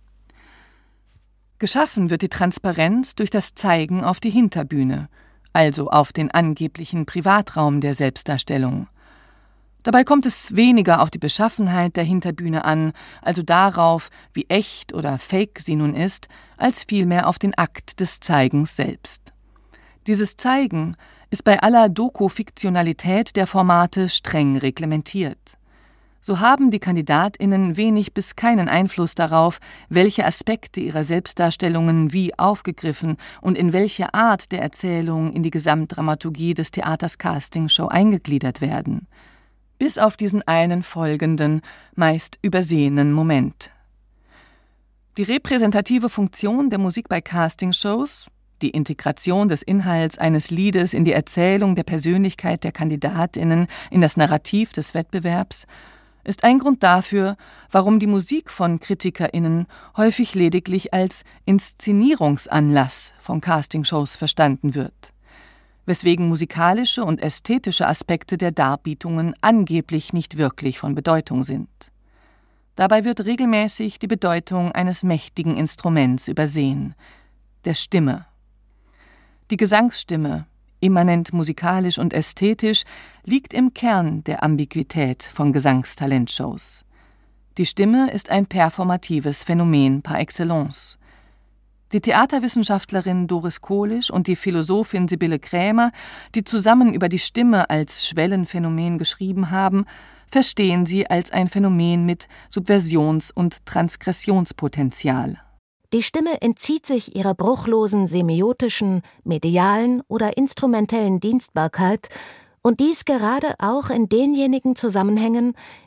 Geschaffen wird die Transparenz durch das Zeigen auf die Hinterbühne, also auf den angeblichen Privatraum der Selbstdarstellung. Dabei kommt es weniger auf die Beschaffenheit der Hinterbühne an, also darauf, wie echt oder fake sie nun ist, als vielmehr auf den Akt des Zeigens selbst. Dieses Zeigen ist bei aller Doku-Fiktionalität der Formate streng reglementiert. So haben die KandidatInnen wenig bis keinen Einfluss darauf, welche Aspekte ihrer Selbstdarstellungen wie aufgegriffen und in welche Art der Erzählung in die Gesamtdramaturgie des Theaters Castingshow eingegliedert werden. Bis auf diesen einen folgenden, meist übersehenen Moment. Die repräsentative Funktion der Musik bei Castingshows, die Integration des Inhalts eines Liedes in die Erzählung der Persönlichkeit der KandidatInnen in das Narrativ des Wettbewerbs, ist ein Grund dafür, warum die Musik von KritikerInnen häufig lediglich als Inszenierungsanlass von Castingshows verstanden wird, weswegen musikalische und ästhetische Aspekte der Darbietungen angeblich nicht wirklich von Bedeutung sind. Dabei wird regelmäßig die Bedeutung eines mächtigen Instruments übersehen, der Stimme. Die Gesangsstimme, immanent musikalisch und ästhetisch, liegt im Kern der Ambiguität von Gesangstalentshows. Die Stimme ist ein performatives Phänomen par excellence. Die Theaterwissenschaftlerin Doris Kohlisch und die Philosophin Sibylle Krämer, die zusammen über die Stimme als Schwellenphänomen geschrieben haben, verstehen sie als ein Phänomen mit Subversions- und Transgressionspotenzial. Die Stimme entzieht sich ihrer bruchlosen semiotischen, medialen oder instrumentellen Dienstbarkeit, und dies gerade auch in denjenigen Zusammenhängen,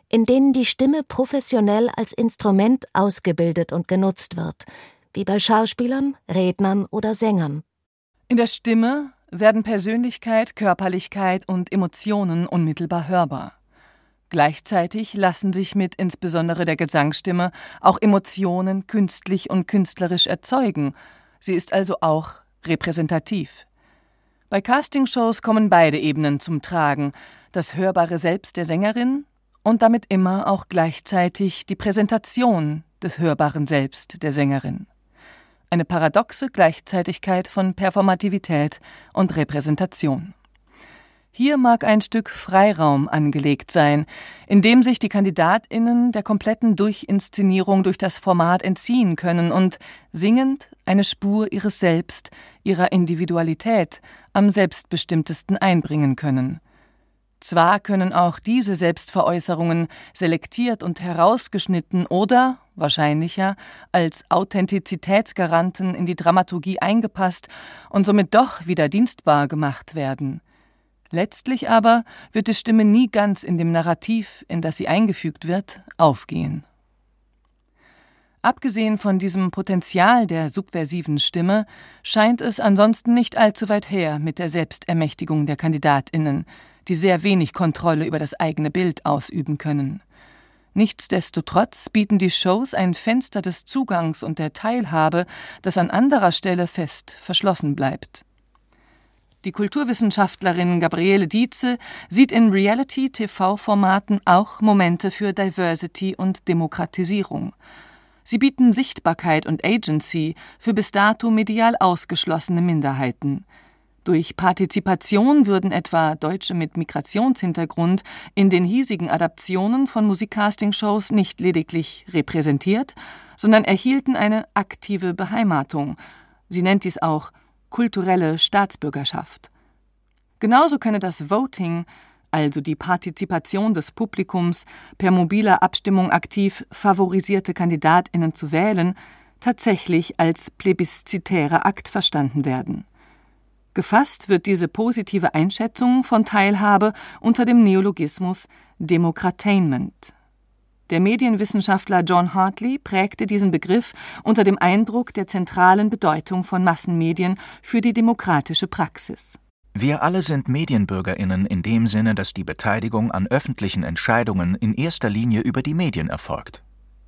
in denen die Stimme professionell als Instrument ausgebildet und genutzt wird, wie bei Schauspielern, Rednern oder Sängern. In der Stimme werden Persönlichkeit, Körperlichkeit und Emotionen unmittelbar hörbar. Gleichzeitig lassen sich mit insbesondere der Gesangsstimme auch Emotionen künstlich und künstlerisch erzeugen. Sie ist also auch repräsentativ. Bei Castingshows kommen beide Ebenen zum Tragen, das hörbare Selbst der Sängerin und damit immer auch gleichzeitig die Präsentation des hörbaren Selbst der Sängerin. Eine paradoxe Gleichzeitigkeit von Performativität und Repräsentation. Hier mag ein Stück Freiraum angelegt sein, in dem sich die KandidatInnen der kompletten Durchinszenierung durch das Format entziehen können und singend eine Spur ihres Selbst, ihrer Individualität am selbstbestimmtesten einbringen können. Zwar können auch diese Selbstveräußerungen selektiert und herausgeschnitten oder, wahrscheinlicher, als Authentizitätsgaranten in die Dramaturgie eingepasst und somit doch wieder dienstbar gemacht werden. Letztlich aber wird die Stimme nie ganz in dem Narrativ, in das sie eingefügt wird, aufgehen. Abgesehen von diesem Potenzial der subversiven Stimme scheint es ansonsten nicht allzu weit her mit der Selbstermächtigung der KandidatInnen, die sehr wenig Kontrolle über das eigene Bild ausüben können. Nichtsdestotrotz bieten die Shows ein Fenster des Zugangs und der Teilhabe, das an anderer Stelle fest verschlossen bleibt. Die Kulturwissenschaftlerin Gabriele Dietze sieht in Reality-TV-Formaten auch Momente für Diversity und Demokratisierung. Sie bieten Sichtbarkeit und Agency für bis dato medial ausgeschlossene Minderheiten. Durch Partizipation würden etwa Deutsche mit Migrationshintergrund in den hiesigen Adaptionen von Musikcastingshows nicht lediglich repräsentiert, sondern erhielten eine aktive Beheimatung. Sie nennt dies auch kulturelle Staatsbürgerschaft. Genauso könne das Voting, also die Partizipation des Publikums, per mobiler Abstimmung aktiv favorisierte KandidatInnen zu wählen, tatsächlich als plebiszitärer Akt verstanden werden. Gefasst wird diese positive Einschätzung von Teilhabe unter dem Neologismus Democratainment. Der Medienwissenschaftler John Hartley prägte diesen Begriff unter dem Eindruck der zentralen Bedeutung von Massenmedien für die demokratische Praxis. Wir alle sind MedienbürgerInnen in dem Sinne, dass die Beteiligung an öffentlichen Entscheidungen in erster Linie über die Medien erfolgt.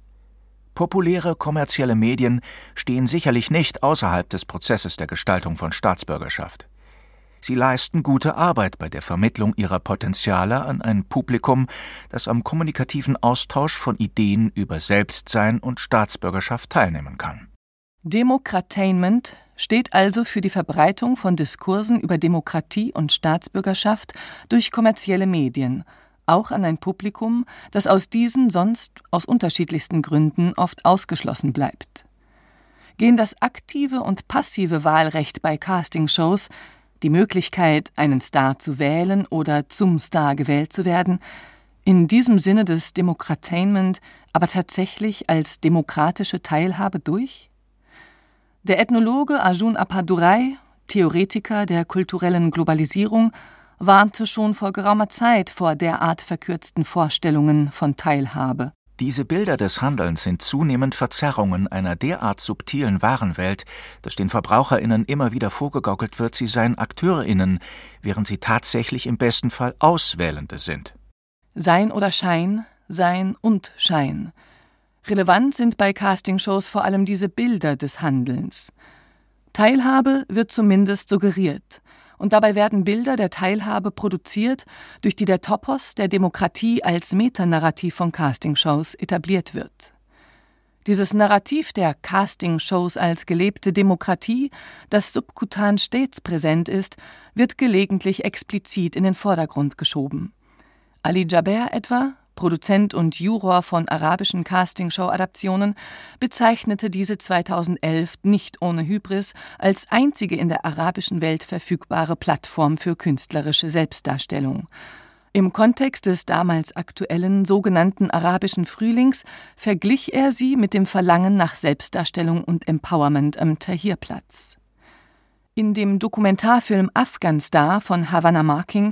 Populäre kommerzielle Medien stehen sicherlich nicht außerhalb des Prozesses der Gestaltung von Staatsbürgerschaft. Sie leisten gute Arbeit bei der Vermittlung ihrer Potenziale an ein Publikum, das am kommunikativen Austausch von Ideen über Selbstsein und Staatsbürgerschaft teilnehmen kann. Democratainment steht also für die Verbreitung von Diskursen über Demokratie und Staatsbürgerschaft durch kommerzielle Medien, auch an ein Publikum, das aus diesen sonst aus unterschiedlichsten Gründen oft ausgeschlossen bleibt. Gehen das aktive und passive Wahlrecht bei Castingshows, die Möglichkeit, einen Star zu wählen oder zum Star gewählt zu werden, in diesem Sinne des Democratainment aber tatsächlich als demokratische Teilhabe durch? Der Ethnologe Arjun Appadurai, Theoretiker der kulturellen Globalisierung, warnte schon vor geraumer Zeit vor derart verkürzten Vorstellungen von Teilhabe. Diese Bilder des Handelns sind zunehmend Verzerrungen einer derart subtilen Warenwelt, dass den VerbraucherInnen immer wieder vorgegaukelt wird, sie seien AkteurInnen, während sie tatsächlich im besten Fall Auswählende sind. Sein oder Schein, Sein und Schein. Relevant sind bei Castingshows vor allem diese Bilder des Handelns. Teilhabe wird zumindest suggeriert. Und dabei werden Bilder der Teilhabe produziert, durch die der Topos der Demokratie als Metanarrativ von Castingshows etabliert wird. Dieses Narrativ der Castingshows als gelebte Demokratie, das subkutan stets präsent ist, wird gelegentlich explizit in den Vordergrund geschoben. Ali Jaber etwa, Produzent und Juror von arabischen Castingshow-Adaptionen, bezeichnete diese 2011 nicht ohne Hybris als einzige in der arabischen Welt verfügbare Plattform für künstlerische Selbstdarstellung. Im Kontext des damals aktuellen sogenannten arabischen Frühlings verglich er sie mit dem Verlangen nach Selbstdarstellung und Empowerment am Tahrirplatz. In dem Dokumentarfilm Afghanstar von Havana Marking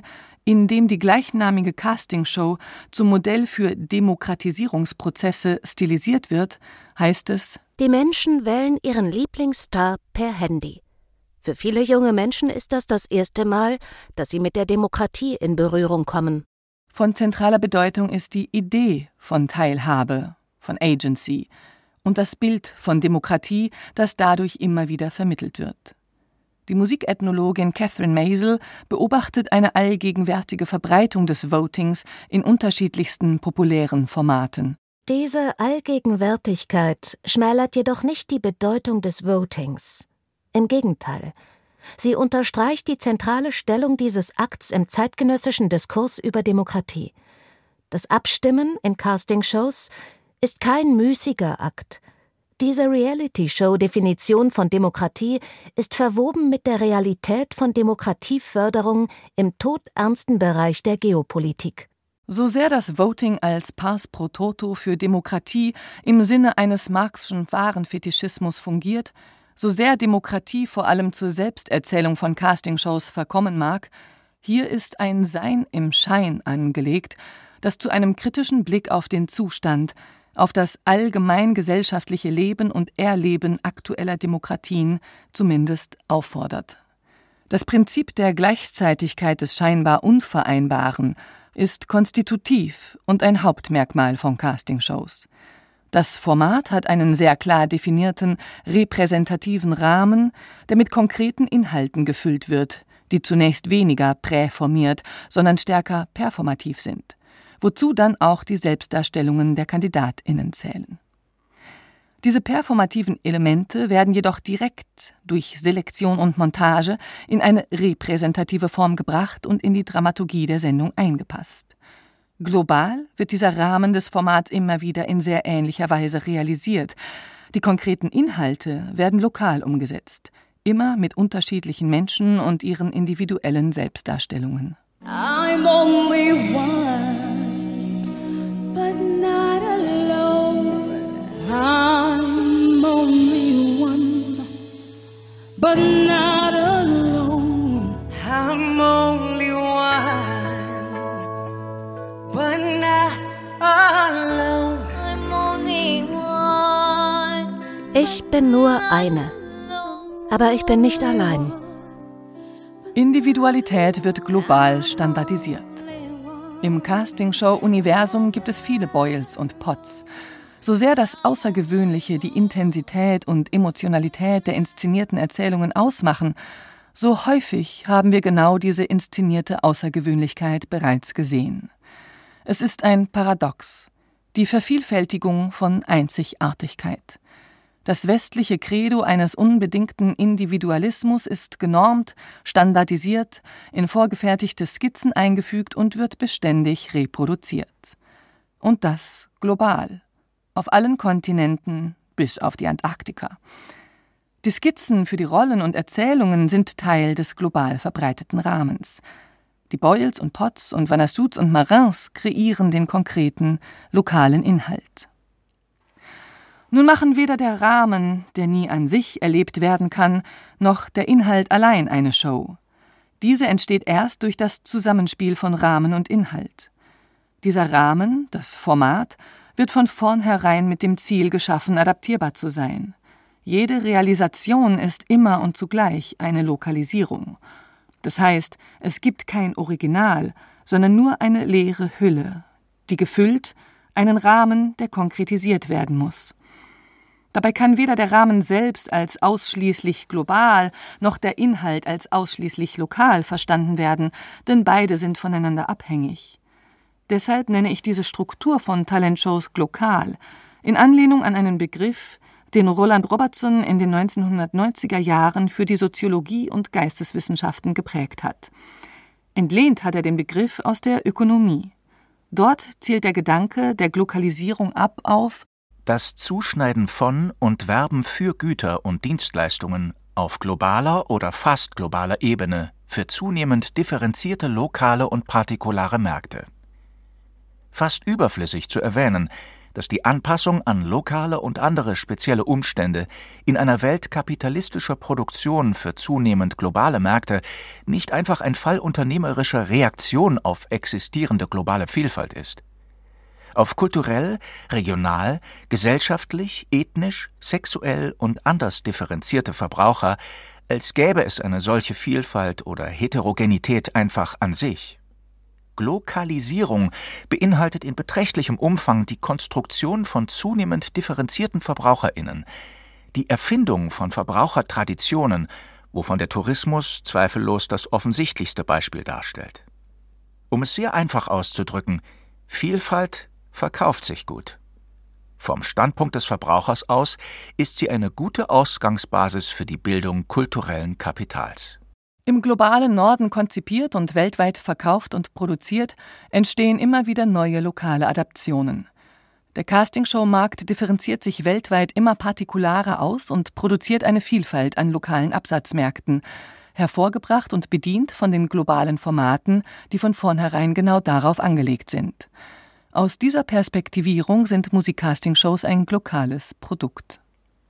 In dem die gleichnamige Castingshow zum Modell für Demokratisierungsprozesse stilisiert wird, heißt es: Die Menschen wählen ihren Lieblingsstar per Handy. Für viele junge Menschen ist das erste Mal, dass sie mit der Demokratie in Berührung kommen. Von zentraler Bedeutung ist die Idee von Teilhabe, von Agency und das Bild von Demokratie, das dadurch immer wieder vermittelt wird. Die Musikethnologin Catherine Maisel beobachtet eine allgegenwärtige Verbreitung des Votings in unterschiedlichsten populären Formaten. Diese Allgegenwärtigkeit schmälert jedoch nicht die Bedeutung des Votings. Im Gegenteil. Sie unterstreicht die zentrale Stellung dieses Akts im zeitgenössischen Diskurs über Demokratie. Das Abstimmen in Castingshows ist kein müßiger Akt. Diese Reality-Show-Definition von Demokratie ist verwoben mit der Realität von Demokratieförderung im todernsten Bereich der Geopolitik. So sehr das Voting als Pars pro toto für Demokratie im Sinne eines Marx'schen Warenfetischismus fungiert, so sehr Demokratie vor allem zur Selbsterzählung von Castingshows verkommen mag, hier ist ein Sein im Schein angelegt, das zu einem kritischen Blick auf den Zustand, auf das allgemein gesellschaftliche Leben und Erleben aktueller Demokratien zumindest auffordert. Das Prinzip der Gleichzeitigkeit des scheinbar Unvereinbaren ist konstitutiv und ein Hauptmerkmal von Castingshows. Das Format hat einen sehr klar definierten, repräsentativen Rahmen, der mit konkreten Inhalten gefüllt wird, die zunächst weniger präformiert, sondern stärker performativ sind, wozu dann auch die Selbstdarstellungen der KandidatInnen zählen. Diese performativen Elemente werden jedoch direkt durch Selektion und Montage in eine repräsentative Form gebracht und in die Dramaturgie der Sendung eingepasst. Global wird dieser Rahmen des Formats immer wieder in sehr ähnlicher Weise realisiert. Die konkreten Inhalte werden lokal umgesetzt, immer mit unterschiedlichen Menschen und ihren individuellen Selbstdarstellungen. I'm only one, but not alone. I'm only one, but not alone. I'm only one, but not alone. I'm only one. Ich bin nur eine, aber ich bin nicht allein. Individualität wird global standardisiert. Im Castingshow-Universum gibt es viele Boyles und Potts. So sehr das Außergewöhnliche die Intensität und Emotionalität der inszenierten Erzählungen ausmachen, so häufig haben wir genau diese inszenierte Außergewöhnlichkeit bereits gesehen. Es ist ein Paradox, die Vervielfältigung von Einzigartigkeit. Das westliche Credo eines unbedingten Individualismus ist genormt, standardisiert, in vorgefertigte Skizzen eingefügt und wird beständig reproduziert. Und das global, auf allen Kontinenten bis auf die Antarktika. Die Skizzen für die Rollen und Erzählungen sind Teil des global verbreiteten Rahmens. Die Boyles und Potts und Vanassuts und Marins kreieren den konkreten, lokalen Inhalt. Nun machen weder der Rahmen, der nie an sich erlebt werden kann, noch der Inhalt allein eine Show. Diese entsteht erst durch das Zusammenspiel von Rahmen und Inhalt. Dieser Rahmen, das Format, wird von vornherein mit dem Ziel geschaffen, adaptierbar zu sein. Jede Realisation ist immer und zugleich eine Lokalisierung. Das heißt, es gibt kein Original, sondern nur eine leere Hülle, die gefüllt, einen Rahmen, der konkretisiert werden muss. Dabei kann weder der Rahmen selbst als ausschließlich global noch der Inhalt als ausschließlich lokal verstanden werden, denn beide sind voneinander abhängig. Deshalb nenne ich diese Struktur von Talentshows glokal, in Anlehnung an einen Begriff, den Roland Robertson in den 1990er Jahren für die Soziologie und Geisteswissenschaften geprägt hat. Entlehnt hat er den Begriff aus der Ökonomie. Dort zielt der Gedanke der Glokalisierung ab auf das Zuschneiden von und Werben für Güter und Dienstleistungen auf globaler oder fast globaler Ebene für zunehmend differenzierte lokale und partikulare Märkte. Fast überflüssig zu erwähnen, dass die Anpassung an lokale und andere spezielle Umstände in einer Welt kapitalistischer Produktion für zunehmend globale Märkte nicht einfach ein Fall unternehmerischer Reaktion auf existierende globale Vielfalt ist. Auf kulturell, regional, gesellschaftlich, ethnisch, sexuell und anders differenzierte Verbraucher, als gäbe es eine solche Vielfalt oder Heterogenität einfach an sich. Glokalisierung beinhaltet in beträchtlichem Umfang die Konstruktion von zunehmend differenzierten VerbraucherInnen, die Erfindung von Verbrauchertraditionen, wovon der Tourismus zweifellos das offensichtlichste Beispiel darstellt. Um es sehr einfach auszudrücken, Vielfalt verkauft sich gut. Vom Standpunkt des Verbrauchers aus ist sie eine gute Ausgangsbasis für die Bildung kulturellen Kapitals. Im globalen Norden konzipiert und weltweit verkauft und produziert, entstehen immer wieder neue lokale Adaptionen. Der Castingshow-Markt differenziert sich weltweit immer partikularer aus und produziert eine Vielfalt an lokalen Absatzmärkten, hervorgebracht und bedient von den globalen Formaten, die von vornherein genau darauf angelegt sind. Aus dieser Perspektivierung sind Musikcastingshows ein lokales Produkt.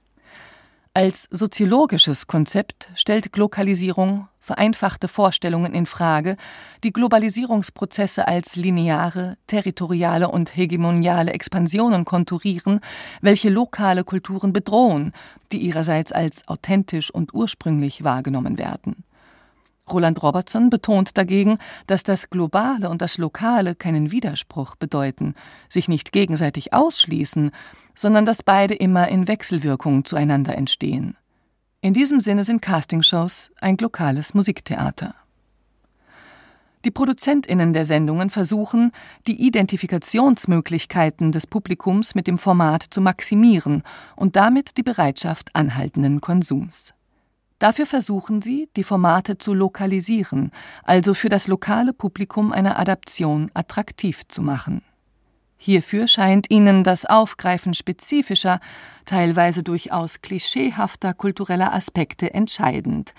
Als soziologisches Konzept stellt Glokalisierung vereinfachte Vorstellungen in Frage, die Globalisierungsprozesse als lineare, territoriale und hegemoniale Expansionen konturieren, welche lokale Kulturen bedrohen, die ihrerseits als authentisch und ursprünglich wahrgenommen werden. Roland Robertson betont dagegen, dass das Globale und das Lokale keinen Widerspruch bedeuten, sich nicht gegenseitig ausschließen, sondern dass beide immer in Wechselwirkung zueinander entstehen. In diesem Sinne sind Castingshows ein lokales Musiktheater. Die ProduzentInnen der Sendungen versuchen, die Identifikationsmöglichkeiten des Publikums mit dem Format zu maximieren und damit die Bereitschaft anhaltenden Konsums. Dafür versuchen sie, die Formate zu lokalisieren, also für das lokale Publikum eine Adaption attraktiv zu machen. Hierfür scheint ihnen das Aufgreifen spezifischer, teilweise durchaus klischeehafter kultureller Aspekte entscheidend.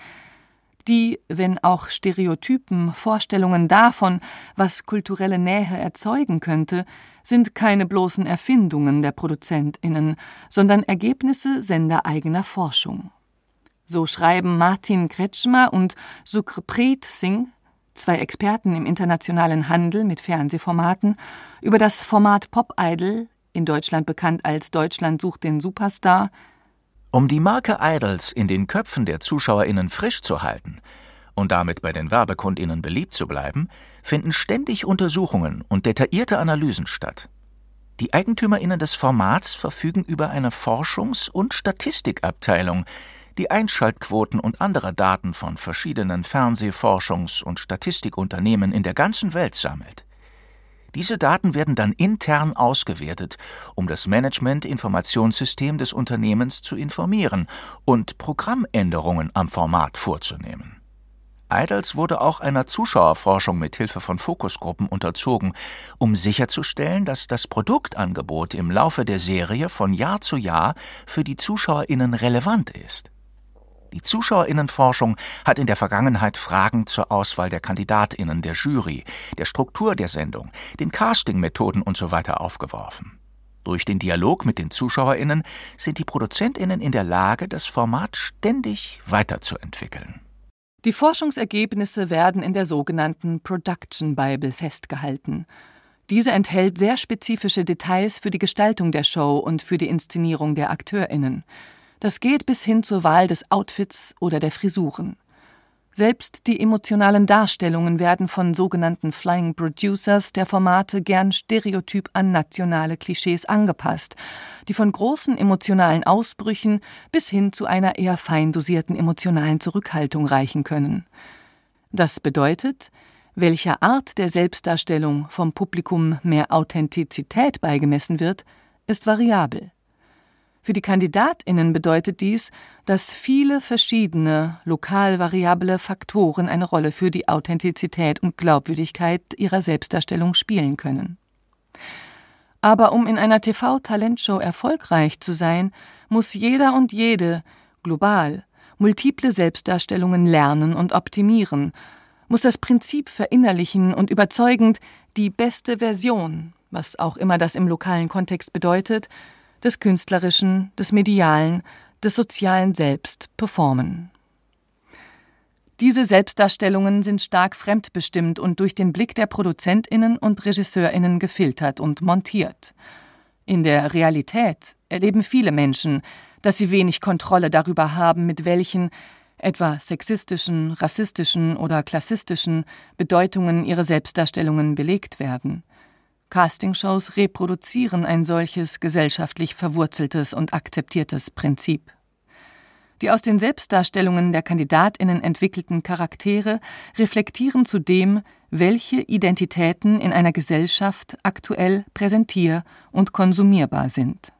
Die, wenn auch stereotypen, Vorstellungen davon, was kulturelle Nähe erzeugen könnte, sind keine bloßen Erfindungen der ProduzentInnen, sondern Ergebnisse sendereigener Forschung. So schreiben Martin Kretschmer und Sukhpreet Singh, zwei Experten im internationalen Handel mit Fernsehformaten, über das Format Pop Idol, in Deutschland bekannt als Deutschland sucht den Superstar. Um die Marke Idols in den Köpfen der ZuschauerInnen frisch zu halten und damit bei den WerbekundInnen beliebt zu bleiben, finden ständig Untersuchungen und detaillierte Analysen statt. Die EigentümerInnen des Formats verfügen über eine Forschungs- und Statistikabteilung, die Einschaltquoten und andere Daten von verschiedenen Fernsehforschungs- und Statistikunternehmen in der ganzen Welt sammelt. Diese Daten werden dann intern ausgewertet, um das Management-Informationssystem des Unternehmens zu informieren und Programmänderungen am Format vorzunehmen. Idols wurde auch einer Zuschauerforschung mit Hilfe von Fokusgruppen unterzogen, um sicherzustellen, dass das Produktangebot im Laufe der Serie von Jahr zu Jahr für die ZuschauerInnen relevant ist. Die ZuschauerInnenforschung hat in der Vergangenheit Fragen zur Auswahl der KandidatInnen, der Jury, der Struktur der Sendung, den Castingmethoden usw. aufgeworfen. Durch den Dialog mit den ZuschauerInnen sind die ProduzentInnen in der Lage, das Format ständig weiterzuentwickeln. Die Forschungsergebnisse werden in der sogenannten Production Bible festgehalten. Diese enthält sehr spezifische Details für die Gestaltung der Show und für die Inszenierung der AkteurInnen. Das geht bis hin zur Wahl des Outfits oder der Frisuren. Selbst die emotionalen Darstellungen werden von sogenannten Flying Producers der Formate gern stereotyp an nationale Klischees angepasst, die von großen emotionalen Ausbrüchen bis hin zu einer eher fein dosierten emotionalen Zurückhaltung reichen können. Das bedeutet, welcher Art der Selbstdarstellung vom Publikum mehr Authentizität beigemessen wird, ist variabel. Für die KandidatInnen bedeutet dies, dass viele verschiedene, lokal variable Faktoren eine Rolle für die Authentizität und Glaubwürdigkeit ihrer Selbstdarstellung spielen können. Aber um in einer TV-Talentshow erfolgreich zu sein, muss jeder und jede, global, multiple Selbstdarstellungen lernen und optimieren, muss das Prinzip verinnerlichen und überzeugend die beste Version, was auch immer das im lokalen Kontext bedeutet, des Künstlerischen, des Medialen, des Sozialen Selbst performen. Diese Selbstdarstellungen sind stark fremdbestimmt und durch den Blick der ProduzentInnen und RegisseurInnen gefiltert und montiert. In der Realität erleben viele Menschen, dass sie wenig Kontrolle darüber haben, mit welchen, etwa sexistischen, rassistischen oder klassistischen Bedeutungen ihre Selbstdarstellungen belegt werden. Castingshows reproduzieren ein solches gesellschaftlich verwurzeltes und akzeptiertes Prinzip. Die aus den Selbstdarstellungen der KandidatInnen entwickelten Charaktere reflektieren zudem, welche Identitäten in einer Gesellschaft aktuell präsentier- und konsumierbar sind.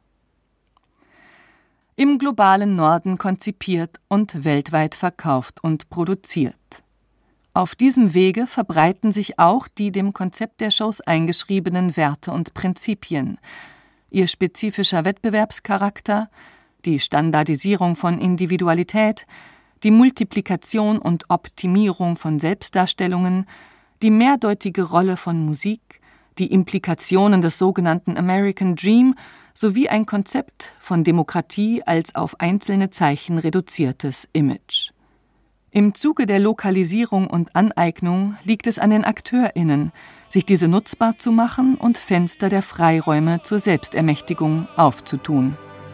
Im globalen Norden konzipiert und weltweit verkauft und produziert. Auf diesem Wege verbreiten sich auch die dem Konzept der Shows eingeschriebenen Werte und Prinzipien, ihr spezifischer Wettbewerbscharakter, die Standardisierung von Individualität, die Multiplikation und Optimierung von Selbstdarstellungen, die mehrdeutige Rolle von Musik, die Implikationen des sogenannten American Dream sowie ein Konzept von Demokratie als auf einzelne Zeichen reduziertes Image. Im Zuge der Lokalisierung und Aneignung liegt es an den AkteurInnen, sich diese nutzbar zu machen und Fenster der Freiräume zur Selbstermächtigung aufzutun.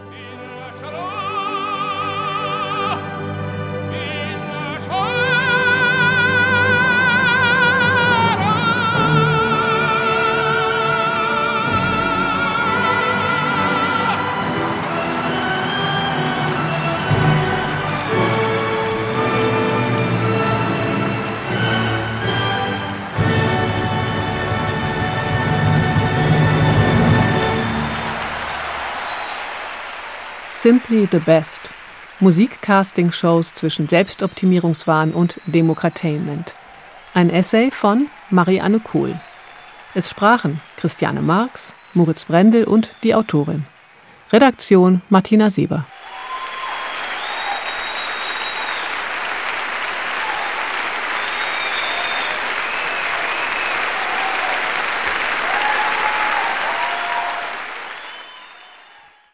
Simply the Best. Musik-Casting-Shows zwischen Selbstoptimierungswahn und Demokratainment. Ein Essay von Marianne Kohl. Es sprachen Christiane Marx, Moritz Brendel und die Autorin. Redaktion Martina Sieber.